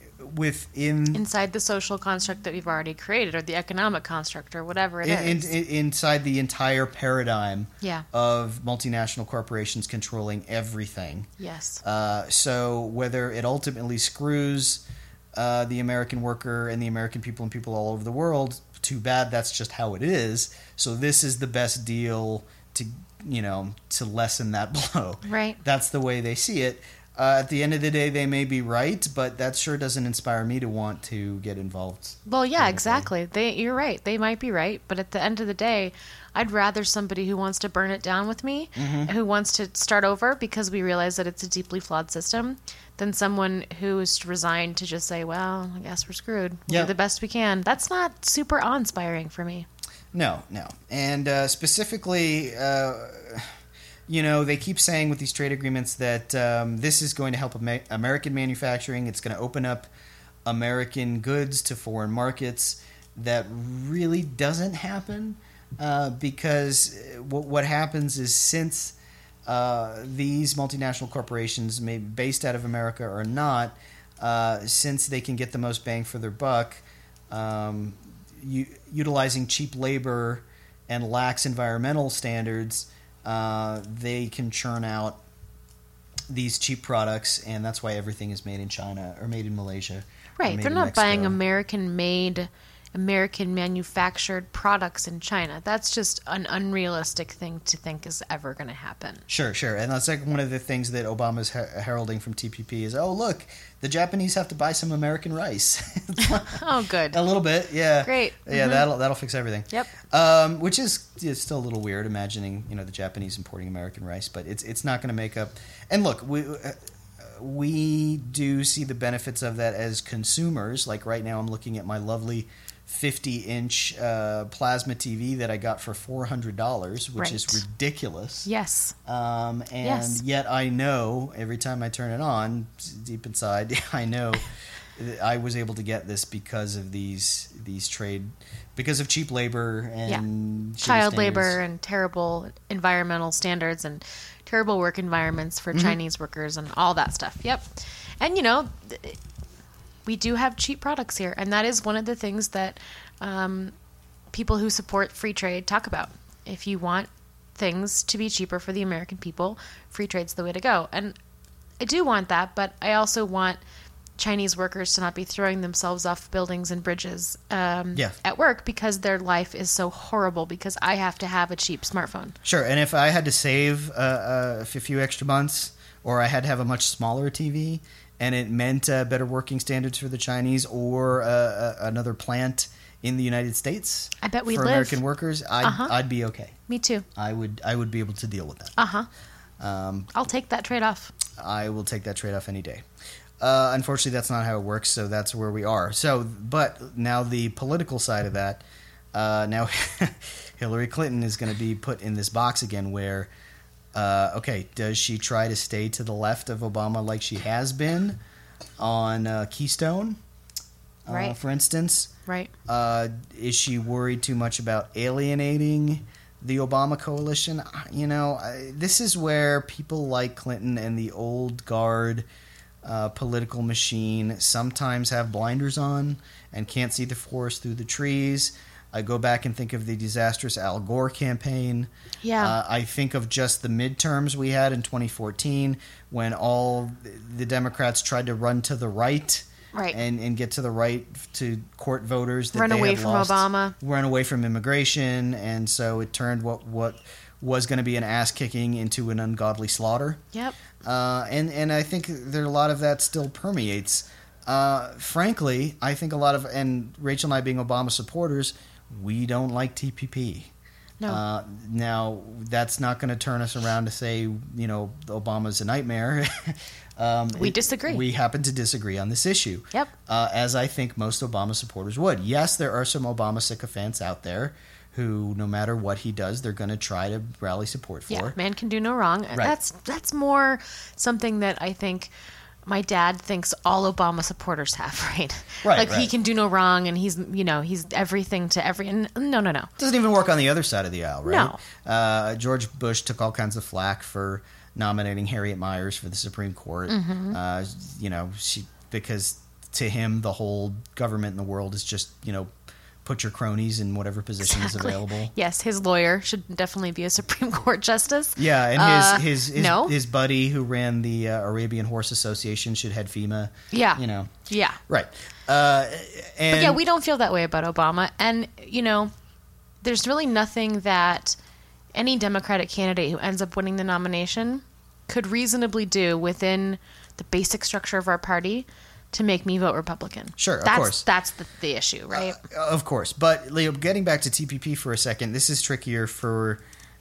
within Inside the social construct that we've already created, or the economic construct, or whatever it in, is. in, inside the entire paradigm Yeah. of multinational corporations controlling everything. Yes. Uh, so whether it ultimately screws uh, the American worker and the American people and people all over the world, too bad. That's just how it is. So this is the best deal to, you know, to lessen that blow. Right. That's the way they see it. Uh, at the end of the day, they may be right, but that sure doesn't inspire me to want to get involved. Well, yeah, politically. exactly. They, you're right. They might be right, but at the end of the day, I'd rather somebody who wants to burn it down with me, Mm-hmm. who wants to start over because we realize that it's a deeply flawed system, than someone who is resigned to just say, "Well, I guess we're screwed. We'll Yeah. do the best we can." That's not super awe-inspiring for me. No, no. And uh, specifically, uh, you know, they keep saying with these trade agreements that um, this is going to help Amer- American manufacturing. It's going to open up American goods to foreign markets. That really doesn't happen uh, because what, what happens is since uh, these multinational corporations, may be based out of America or not, uh, since they can get the most bang for their buck, um, u- utilizing cheap labor and lax environmental standards, uh, they can churn out these cheap products, and that's why everything is made in China or made in Malaysia. or Right. made They're in not Mexico. buying American-made, American-manufactured products in China. That's just an unrealistic thing to think is ever going to happen. Sure, sure. And that's like one of the things that Obama's her- heralding from T P P is, oh, look, the Japanese have to buy some American rice. Oh, good. A little bit, yeah. Great. Yeah, Mhm. that'll that'll fix everything. Yep. Um, which is is still a little weird, imagining you know the Japanese importing American rice, but it's it's not going to make up. And look, we uh, we do see the benefits of that as consumers. Like right now, I'm looking at my lovely fifty inch uh, plasma T V that I got for four hundred dollars, which Right. is ridiculous. Yes. Um, and Yes. yet I know every time I turn it on, deep inside, I know that I was able to get this because of these these trade, because of cheap labor and shitty Child standards. labor and terrible environmental standards and terrible work environments for Chinese workers and all that stuff. Yep. And, you know, th- we do have cheap products here. And that is one of the things that um, people who support free trade talk about. If you want things to be cheaper for the American people, free trade's the way to go. And I do want that, but I also want Chinese workers to not be throwing themselves off buildings and bridges um, Yeah. at work because their life is so horrible because I have to have a cheap smartphone. Sure, and if I had to save uh, uh, a few extra months, or I had to have a much smaller T V, and it meant uh, better working standards for the Chinese, or uh, uh, another plant in the United States, I bet we'd for live. American workers, I'd, Uh-huh. I'd be okay. Me too. I would I would be able to deal with that. Uh-huh. Um, I'll take that trade-off. I will take that trade off any day. Uh, unfortunately, that's not how it works, so that's where we are. So, but now the political side of that, uh, now Hillary Clinton is going to be put in this box again where, uh, okay, does she try to stay to the left of Obama like she has been on uh, Keystone, uh, Right. for instance? Right. Uh, is she worried too much about alienating the Obama coalition? You know, I, this is where people like Clinton and the old guard uh, political machine sometimes have blinders on and can't see the forest through the trees. I go back and think of the disastrous Al Gore campaign. Yeah. Uh, I think of just the midterms we had in twenty fourteen when all the Democrats tried to run to the right. Right. And, and get to the right to court voters that Run they away had from lost, Obama. run away from immigration, and so it turned what what was going to be an ass kicking into an ungodly slaughter. Yep. Uh, and and I think there a lot of that still permeates. Uh, frankly, I think a lot of, and Rachel and I being Obama supporters, we don't like T P P. No. Uh, now that's not going to turn us around to say, you know, Obama's a nightmare. um, We it- disagree. We happen to disagree on this issue. Yep. Uh, as I think most Obama supporters would. Yes, there are some Obama sycophants out there who, no matter what he does, they're going to try to rally support for. Yeah, man can do no wrong. And Right. That's that's more something that I think my dad thinks all Obama supporters have, right? Right, Like he right. can do no wrong and he's, you know, he's everything to every and no, no, no. Doesn't even work on the other side of the aisle, right? No. Uh, George Bush took all kinds of flack for nominating Harriet Miers for the Supreme Court. Mm-hmm. Uh, you know, she because to him the whole government in the world is just, you know, put your cronies in whatever position Exactly. is available. Yes, his lawyer should definitely be a Supreme Court justice. Yeah, and Uh, his, his his no. his buddy who ran the uh, Arabian Horse Association should head FEMA. Yeah. You know. Yeah. Right. Uh, and But yeah, we don't feel that way about Obama. And, you know, there's really nothing that any Democratic candidate who ends up winning the nomination could reasonably do within the basic structure of our party to make me vote Republican. Sure, of that's, course. That's the, the issue, right? Uh, of course, but Leo, getting back to T P P for a second, this is trickier for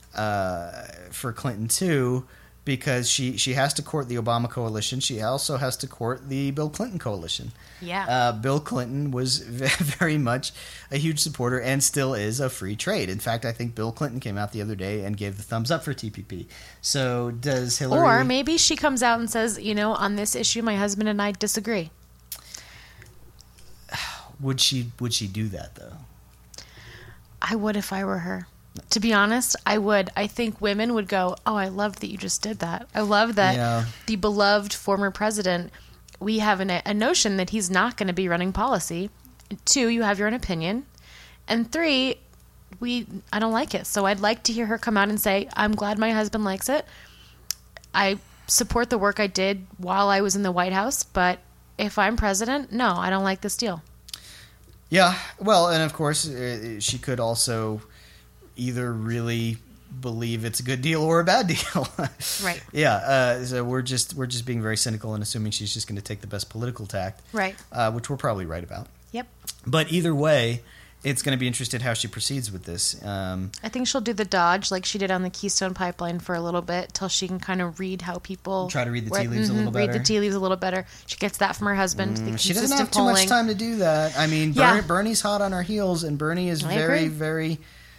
uh, for Clinton too, because she she has to court the Obama coalition. She also has to court the Bill Clinton coalition. Yeah. Uh, Bill Clinton was very much a huge supporter and still is of free trade. In fact, I think Bill Clinton came out the other day and gave the thumbs up for T P P. So does Hillary? Or maybe she comes out and says, you know, on this issue, my husband and I disagree. Would she would she do that though? I would if I were her. To be honest, I would. I think women would go, oh, I love that you just did that. I love that Yeah. the beloved former president, we have an, a notion that he's not going to be running policy. Two, you have your own opinion. And three, we I don't like it. So I'd like to hear her come out and say, I'm glad my husband likes it. I support the work I did while I was in the White House, but if I'm president, no, I don't like this deal. Yeah, well, and of course, uh, she could also either really believe it's a good deal or a bad deal. Right. Yeah. Uh, so we're just we're just being very cynical and assuming she's just going to take the best political tact, Right. Uh, which we're probably right about. Yep. But either way, it's going to be interesting how she proceeds with this. Um, I think she'll do the dodge like she did on the Keystone Pipeline for a little bit till she can kind of read how people Try to read the where- tea leaves a mhm, little Read better. the tea leaves a little better. She gets that from her husband. the she doesn't consistent have too polling. much time to do that. I mean, Yeah. Ber- Bernie's hot on our heels, and Bernie is I very, agree. very.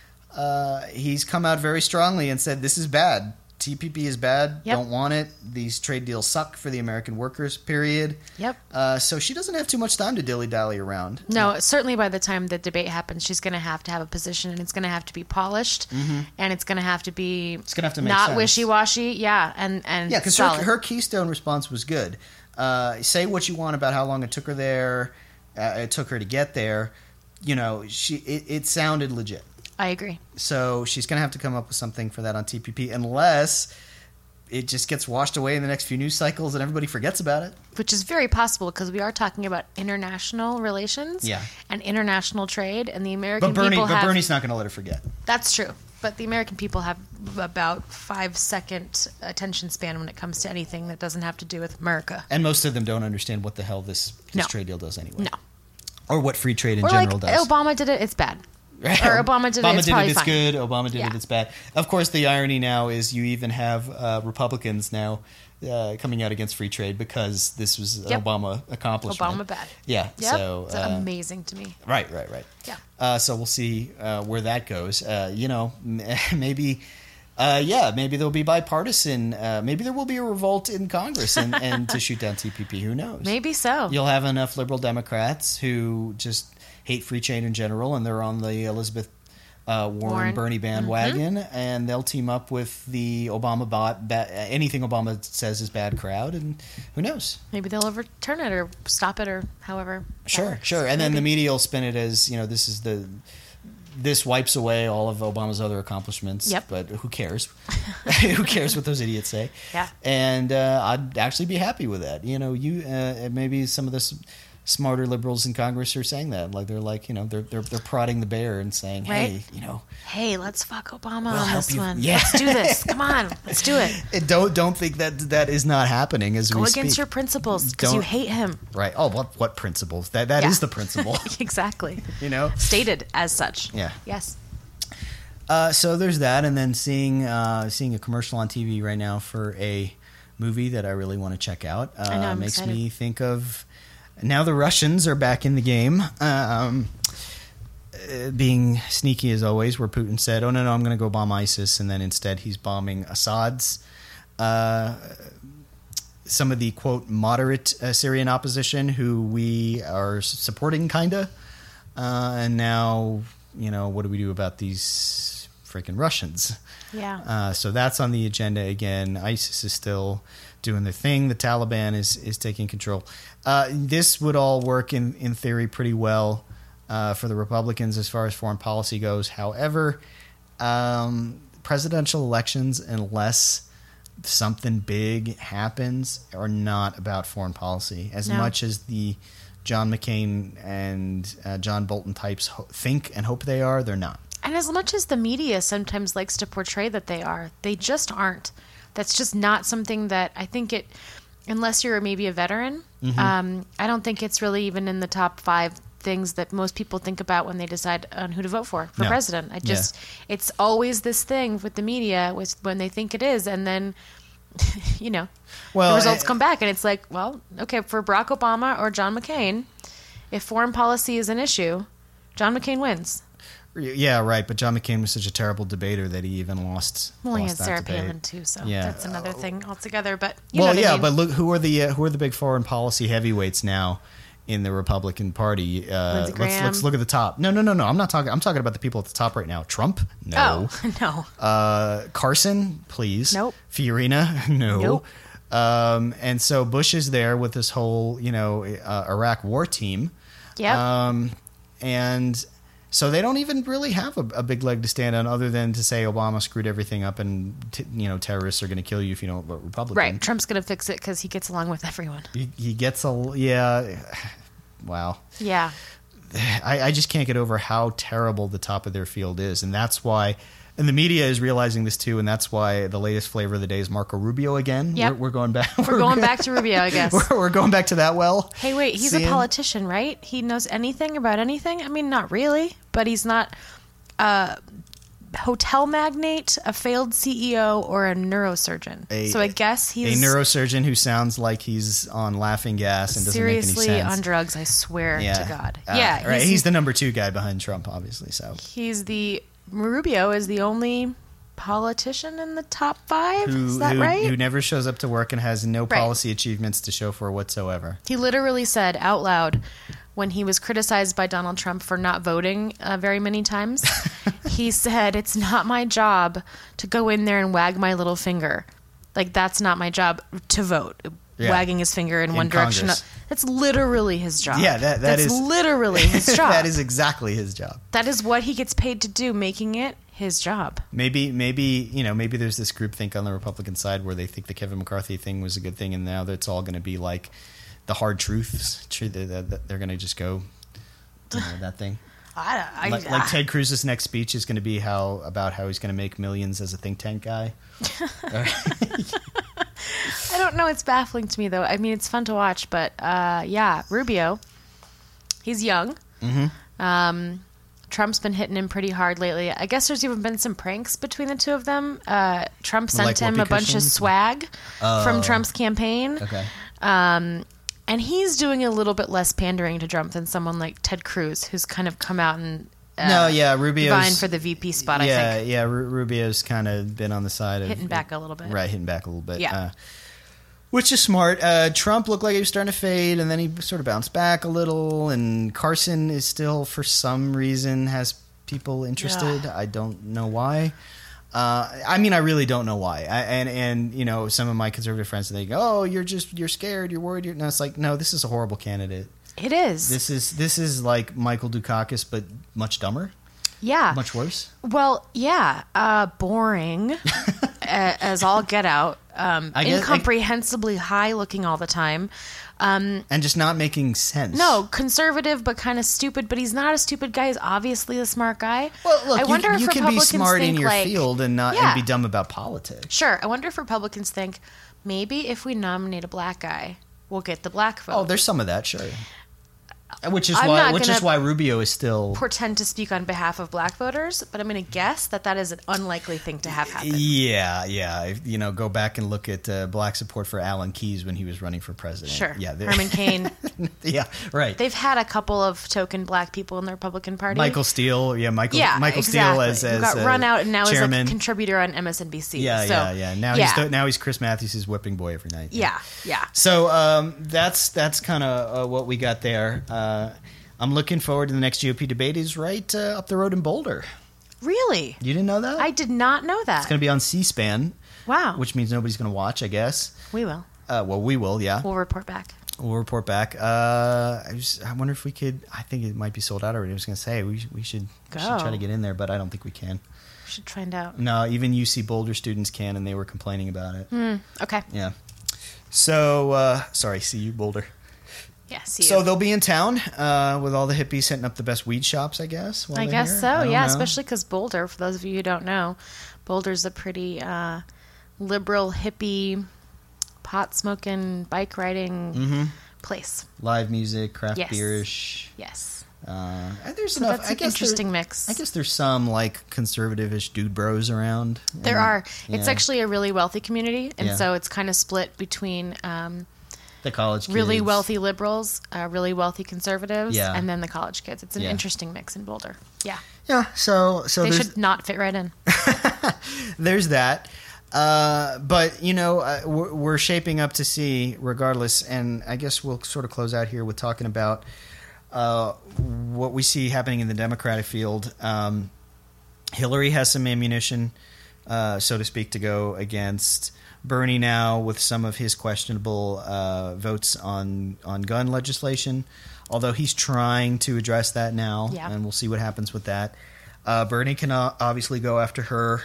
Uh, he's come out very strongly and said this is bad. T P P is bad. Yep. Don't want it. These trade deals suck for the American workers. Period. Yep. Uh, so she doesn't have too much time to dilly dally around. No, certainly by the time the debate happens, she's going to have to have a position, and it's going to have to be polished, and it's going to have to be It's gonna have to make not sense. wishy washy. Yeah, and and Yeah, because her, solid. her Keystone response was good. Uh, say what you want about how long it took her there. Uh, it took her to get there. You know, she it, it sounded legit. I agree. So she's going to have to come up with something for that on T P P, unless it just gets washed away in the next few news cycles and everybody forgets about it. Which is very possible because we are talking about international relations Yeah. and international trade, and the American But Bernie, people but have. Bernie's not going to let her forget. That's true. But the American people have about five second attention span when it comes to anything that doesn't have to do with America. And most of them don't understand what the hell this, this No. trade deal does anyway. No. Or what free trade in Or general like does. Obama did it, it's bad. Or Obama did it, Obama it's did probably it, it's fine. good. Obama did Yeah. it, it's bad. Of course, the irony now is you even have uh, Republicans now uh, coming out against free trade because this was an Yep. Obama accomplishment. Obama bad. Yeah. Yep. So it's uh, amazing to me. right, right, right. Yeah. Uh, so we'll see uh, where that goes. Uh, you know, m- maybe. Uh, yeah, maybe there'll be bipartisan. Uh, maybe there will be a revolt in Congress and, and to shoot down T P P. Who knows? Maybe so. You'll have enough liberal Democrats who just hate free trade in general, and they're on the Elizabeth uh, Warren, Warren. Bernie bandwagon, and they'll team up with the Obama bot. Ba- anything Obama says is bad crowd, and who knows? Maybe they'll overturn it or stop it or however. that Sure, works. sure. And then Maybe. the media will spin it as, you know, this is the this wipes away all of Obama's other accomplishments. Yep. But who cares? Who cares what those idiots say? Yeah. And uh, I'd actually be happy with that. You know, you uh, maybe some of the s- smarter liberals in Congress are saying that. Like they're like, you know, they're they're, they're prodding the bear and saying, Right. hey, you know, Hey, let's fuck Obama We'll on help this you- one. Yeah. Let's do this. Come on, let's do it. and don't don't think that that is not happening as Go we against speak. your principles because you Don't- hate him. Right. Oh, what what principles? That that is Yeah. the principle. Exactly. You know. Stated as such. Yeah. Yes. Uh, so there's that, and then seeing uh, seeing a commercial on T V right now for a movie that I really want to check out. Uh, I know, I'm makes excited. me think of now the Russians are back in the game, um, uh, being sneaky as always. Where Putin said, "Oh no, no, I'm going to go bomb ISIS," and then instead he's bombing Assad's. Uh, some of the quote moderate uh, Syrian opposition who we are s- supporting, kinda, uh, and now you know what do we do about these freaking Russians? Yeah. Uh, so that's on the agenda again. ISIS is still doing their thing. The Taliban is is taking control. Uh, this would all work in in theory pretty well uh, for the Republicans as far as foreign policy goes. However, um, presidential elections, unless something big happens, are not about foreign policy as No. much as the John McCain and uh, John Bolton types ho- think and hope they are. They're not. And as much as the media sometimes likes to portray that they are, they just aren't. That's just not something that I think it, unless you're maybe a veteran, Mm-hmm. um, I don't think it's really even in the top five things that most people think about when they decide on who to vote for for No. president. I just, it's always this thing with the media with when they think it is, and then, you know, Well, the results I- come back, and it's like, well, okay, for Barack Obama or John McCain, if foreign policy is an issue, John McCain wins. Yeah, right. But John McCain was such a terrible debater that he even lost. Well, he lost has that Sarah debate. Palin too, so Yeah. that's another thing altogether. But you Well, know what yeah, I mean. but look, who are the uh, who are the big foreign policy heavyweights now in the Republican Party. Uh, Lindsey let's Graham. let's look at the top. No, no, no, no. I'm not talking. I'm talking about the people at the top right now. Trump? No. Oh, no. Uh, Carson? Please. Nope. Fiorina? No. Nope. Um, and so Bush is there with this whole, you know, uh, Iraq war team. Yep. Um, and so they don't even really have a, a big leg to stand on, other than to say Obama screwed everything up, and t- you know terrorists are going to kill you if you don't vote Republican. Right. Trump's going to fix it because he gets along with everyone. He, he gets a yeah. Wow. Yeah. I, I just can't get over how terrible the top of their field is, and that's why. And the media is realizing this too, and that's why the latest flavor of the day is Marco Rubio again. Yep. We're, we're going back. We're going back to Rubio, I guess. We're, we're going back to that well. Hey, wait, he's Seeing- a politician, right? He knows anything about anything? I mean, not really, but he's not a hotel magnate, a failed C E O, or a neurosurgeon. A- so I guess he's a neurosurgeon who sounds like he's on laughing gas and doesn't seriously make any sense. on drugs, I swear to God. Uh, yeah, right. He's, the number two guy behind Trump, obviously. So he's the Rubio is the only politician in the top five. who, is that who, right? who never shows up to work and has no Right. policy achievements to show for whatsoever. He literally said out loud when he was criticized by Donald Trump for not voting uh, very many times, he said, "It's not my job to go in there and wag my little finger. Like, that's not my job to vote." Yeah. Wagging his finger in, In one direction. Congress. That's literally his job. Yeah, that- that That's is- literally his job. That is exactly his job. That is what he gets paid to do, making it his job. Maybe, maybe you know, maybe there's this groupthink on the Republican side where they think the Kevin McCarthy thing was a good thing, and now that it's all going to be like the hard truths. True, that that they're going to just go you know, that thing. I, I, Like, like Ted Cruz's next speech is going to be how about how he's going to make millions as a think tank guy. I don't know. It's baffling to me, though. I mean, it's fun to watch, but uh, yeah, Rubio, he's young. Mm-hmm. Um, Trump's been hitting him pretty hard lately. I guess there's even been some pranks between the two of them. Uh, Trump sent Like him whoopee a bunch of cushions? swag Oh. from Trump's campaign. Okay. Um, and he's doing a little bit less pandering to Trump than someone like Ted Cruz, who's kind of come out and uh, No, yeah, Rubio's vying for the V P spot, yeah, I think. yeah, Ru- Rubio's kind of been on the side of Hitting back a little bit. right, hitting back a little bit. Yeah. Uh, which is smart. Uh, Trump looked like he was starting to fade, and then he sort of bounced back a little. And Carson is still, for some reason, has people interested. I don't know why. Uh, I mean, I really don't know why. I, and and you know, some of my conservative friends, they go, "Oh, you're just you're scared, you're worried." You're, no, it's like, no, this is a horrible candidate. It is. This is this is like Michael Dukakis, but much dumber, yeah. much worse. Well, yeah, uh, boring uh, as all get out, um, I guess- incomprehensibly high looking all the time. Um, And just not making sense. no, conservative but kind of stupid. But he's not a stupid guy. He's obviously a smart guy. Well, look, I you- wonder you, if can be Republicans smart in think, your like- field and not Yeah. and be dumb about politics. Sure. I wonder if Republicans think maybe if we nominate a black guy, we'll get the black vote. Oh, there's some of that, sure. Which is I'm why, not which gonna is why Rubio is still. pretend to speak on behalf of black voters, but I'm going to guess that that is an unlikely thing to have happen. Yeah, yeah. If, you know, go back and look at uh, black support for Alan Keyes when he was running for president. Sure. Yeah. they're- Herman Cain. yeah. Right. They've had a couple of token black people in the Republican Party. Michael Steele. Yeah. Michael. Yeah, Michael exactly. Steele as as got uh, run out and now chairman. is a contributor on M S N B C. Yeah, so, yeah, yeah. Now yeah. he's the, now he's Chris Matthews' whipping boy every night. yeah, yeah. So um, that's that's kind of uh, what we got there. Uh, I'm looking forward to the next G O P debate. Is right uh, up the road in Boulder. Really? You didn't know that? I did not know that. It's going to be on C-SPAN, wow. which means nobody's going to watch, I guess. we will. Uh, well, we will, yeah. We'll report back. We'll report back. Uh, I, just, I wonder if we could. I think it might be sold out already. I was going to say we we should, we should Go. try to get in there, but I don't think we can. We should find out. No, even U C Boulder students can, and they were complaining about it. Hmm. Okay. Yeah. So uh, sorry, C U Boulder. Yeah. See you. So they'll be in town uh, with all the hippies setting up the best weed shops, I guess. while I they're guess here. so. I don't Yeah, know. especially because Boulder. For those of you who don't know, Boulder's a pretty uh, liberal, hippie, pot smoking, bike riding Mhm. place. Live music, craft Yes. beerish. Yes. Uh, and there's So enough. that's I an guess interesting there, mix. I guess there's some like conservative-ish dude bros around. There And, are. It's yeah, actually a really wealthy community, and Yeah. so it's kind of split between um, the college kids. really wealthy liberals, uh, really wealthy conservatives, Yeah. and then the college kids. It's an Yeah. interesting mix in Boulder. Yeah, Yeah. So so they there's should not fit right in. there's that. Uh, but, you know, uh, we're, we're shaping up to see, regardless, and I guess we'll sort of close out here with talking about uh, what we see happening in the Democratic field. Um, Hillary has some ammunition, uh, so to speak, to go against Bernie now with some of his questionable uh, votes on, on gun legislation, although he's trying to address that now, yeah. and we'll see what happens with that. Uh, Bernie can uh, obviously go after her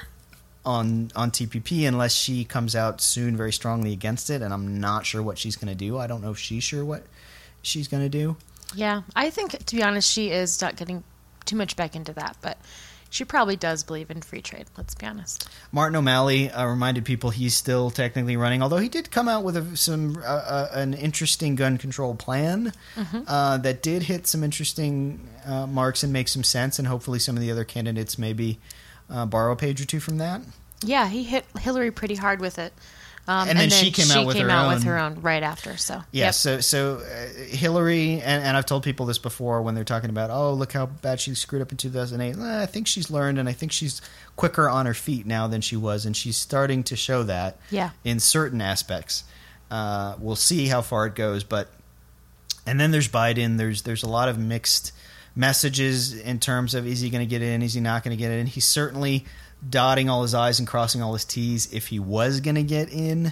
on on T P P unless she comes out soon very strongly against it, and I'm not sure what she's going to do. I don't know if she's sure what she's going to do. Yeah, I think, to be honest, she is not getting too much back into that, but she probably does believe in free trade, let's be honest. Martin O'Malley uh, reminded people he's still technically running, although he did come out with a, some uh, uh, an interesting gun control plan mm-hmm. uh, that did hit some interesting uh, marks and make some sense, and hopefully some of the other candidates maybe uh, borrow a page or two from that. Yeah, he hit Hillary pretty hard with it. Um, and, then and then she came she out, with, came her out own. with her own right after. So yeah, yep. so so uh, Hillary, and, and I've told people this before when they're talking about, oh, look how bad she screwed up in two thousand eight. Eh, I think she's learned, and I think she's quicker on her feet now than she was, and she's starting to show that yeah. in certain aspects. Uh, we'll see how far it goes, but and then there's Biden. There's there's a lot of mixed messages in terms of, is he going to get in? Is he not going to get in? He's certainly dotting all his I's and crossing all his T's if he was going to get in.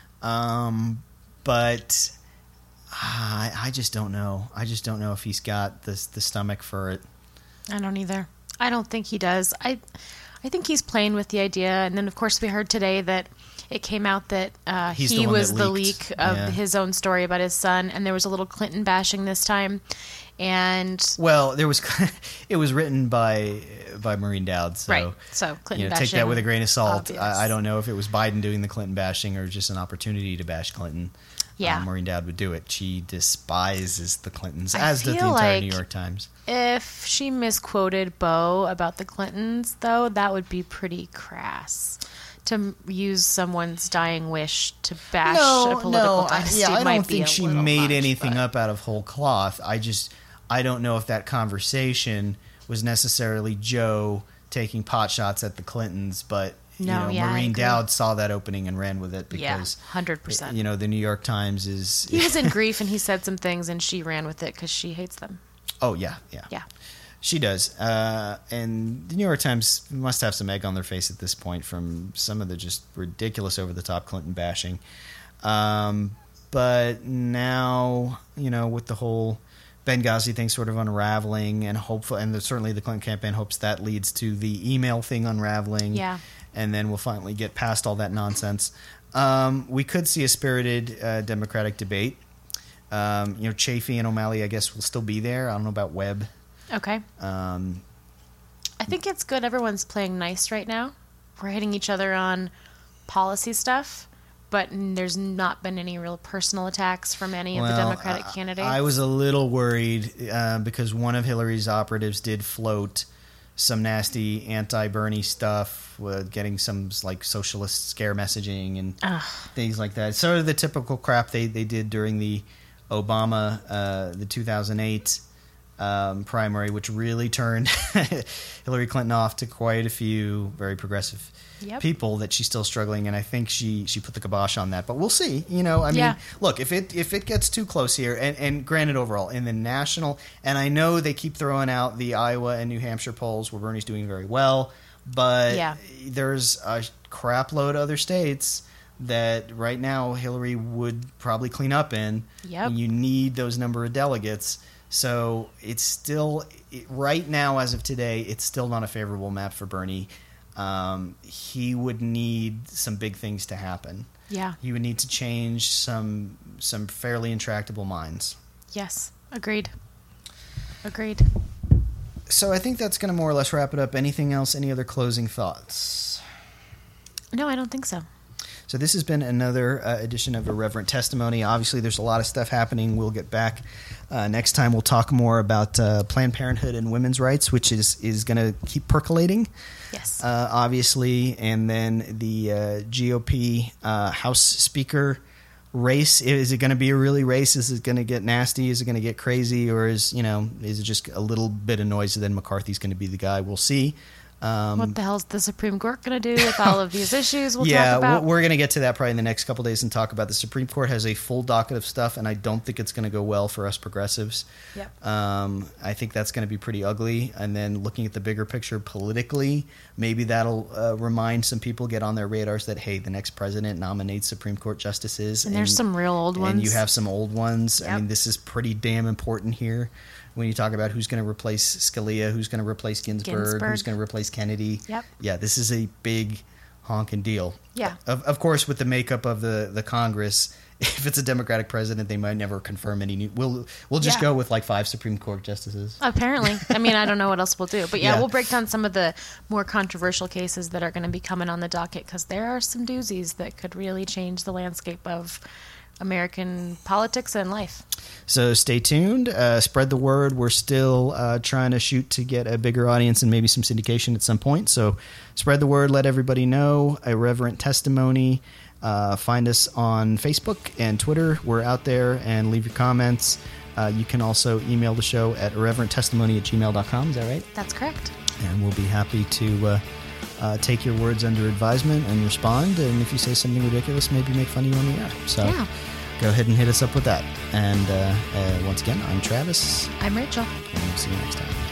Um, but uh, I, I just don't know. I just don't know if he's got the the stomach for it. I don't either. I don't think he does. I, I think he's playing with the idea. And then, of course, we heard today that it came out that uh, He's he the one was that the leaked. leak of Yeah. his own story about his son, and there was a little Clinton bashing this time. And Well, there was it was written by by Maureen Dowd, so right, so Clinton you know, bashing. take that with a grain of salt. obvious. I, I don't know if it was Biden doing the Clinton bashing or just an opportunity to bash Clinton. Yeah, um, Maureen Dowd would do it. She despises the Clintons, I as does the feel entire like New York Times. If she misquoted Bo about the Clintons, though, that would be pretty crass. To m- use someone's dying wish to bash a political no, dynasty I, yeah, I might don't be think a she little made much, anything but- up out of whole cloth. I just, I don't know if that conversation was necessarily Joe taking pot shots at the Clintons, but you No, know, yeah, I Maureen agree. Dowd saw that opening and ran with it Yeah, because, one hundred percent. you know, the New York Times is. He was in grief and he said some things and she ran with it because she hates them. Oh yeah, yeah, Yeah. She does, uh, and the New York Times must have some egg on their face at this point from some of the just ridiculous, over-the-top Clinton bashing. Um, but now, you know, with the whole Benghazi thing sort of unraveling, and hopefully, and the, certainly the Clinton campaign hopes that leads to the email thing unraveling. Yeah. And then we'll finally get past all that nonsense. Um, we could see a spirited uh, Democratic debate. Um, you know, Chafee and O'Malley, I guess, will still be there. I don't know about Webb. Okay. Um, I think it's good everyone's playing nice right now. We're hitting each other on policy stuff, but there's not been any real personal attacks from any of the well, Democratic I, candidates. I was a little worried uh, because one of Hillary's operatives did float some nasty anti-Bernie stuff, with getting some like socialist scare messaging and Ugh. things like that. Sort of the typical crap they, they did during the Obama, uh, the two thousand eight um, primary, which really turned Hillary Clinton off to quite a few very progressive Yep. people that she's still struggling, and I think she, she put the kibosh on that. But we'll see. You know, I mean, Yeah. look, if it if it gets too close here, and, and granted, overall in the national, and I know they keep throwing out the Iowa and New Hampshire polls where Bernie's doing very well, but Yeah. there's a crap load of other states that right now Hillary would probably clean up in. Yep. And you need those number of delegates. So it's still, it, right now as of today, it's still not a favorable map for Bernie. Um, he would need some big things to happen. Yeah. He would need to change some some fairly intractable minds. Yes. Agreed. Agreed. So I think that's going to more or less wrap it up. Anything else? Any other closing thoughts? No, I don't think so. So this has been another uh, edition of Irreverent Testimony. Obviously, there's a lot of stuff happening. We'll get back uh, next time. We'll talk more about uh, Planned Parenthood and women's rights, which is, is going to keep percolating. Yes. Uh, obviously, and then the uh, G O P uh, House Speaker race. Is it going to be a really race? Is it going to get nasty? Is it going to get crazy? Or is, you know, is it just a little bit of noise and then McCarthy's going to be the guy? We'll see. Um, what the hell's the Supreme Court going to do with all of these issues we'll yeah, talk about? we're going to get to that probably in the next couple days and talk about the Supreme Court has a full docket of stuff, and I don't think it's going to go well for us progressives. Yep. Um, I think that's going to be pretty ugly. And then looking at the bigger picture politically, maybe that'll uh, remind some people, get on their radars that, hey, the next president nominates Supreme Court justices. And, and there's some real old ones. And you have some old ones. Yep. I mean, this is pretty damn important here. When you talk about who's going to replace Scalia, who's going to replace Ginsburg, Ginsburg. who's going to replace Kennedy. Yep. Yeah, this is a big honking deal. Yeah. Of, of course, with the makeup of the, the Congress, if it's a Democratic president, they might never confirm any new. We'll we'll just Yeah. go with like five Supreme Court justices. Apparently. I mean, I don't know what else we'll do. But yeah, Yeah. we'll break down some of the more controversial cases that are going to be coming on the docket because there are some doozies that could really change the landscape of American politics and life. So stay tuned. Uh, spread the word. We're still uh, trying to shoot to get a bigger audience and maybe some syndication at some point. So spread the word. Let everybody know. Irreverent Testimony. Uh, find us on Facebook and Twitter. We're out there, and leave your comments. Uh, you can also email the show at irreverenttestimony at gmail dot com. Is that right? That's correct. And we'll be happy to uh, uh, take your words under advisement and respond. And if you say something ridiculous, maybe make fun of you on the air. So Yeah. go ahead and hit us up with that. And uh, uh, once again, I'm Travis. I'm Rachel. And we'll see you next time.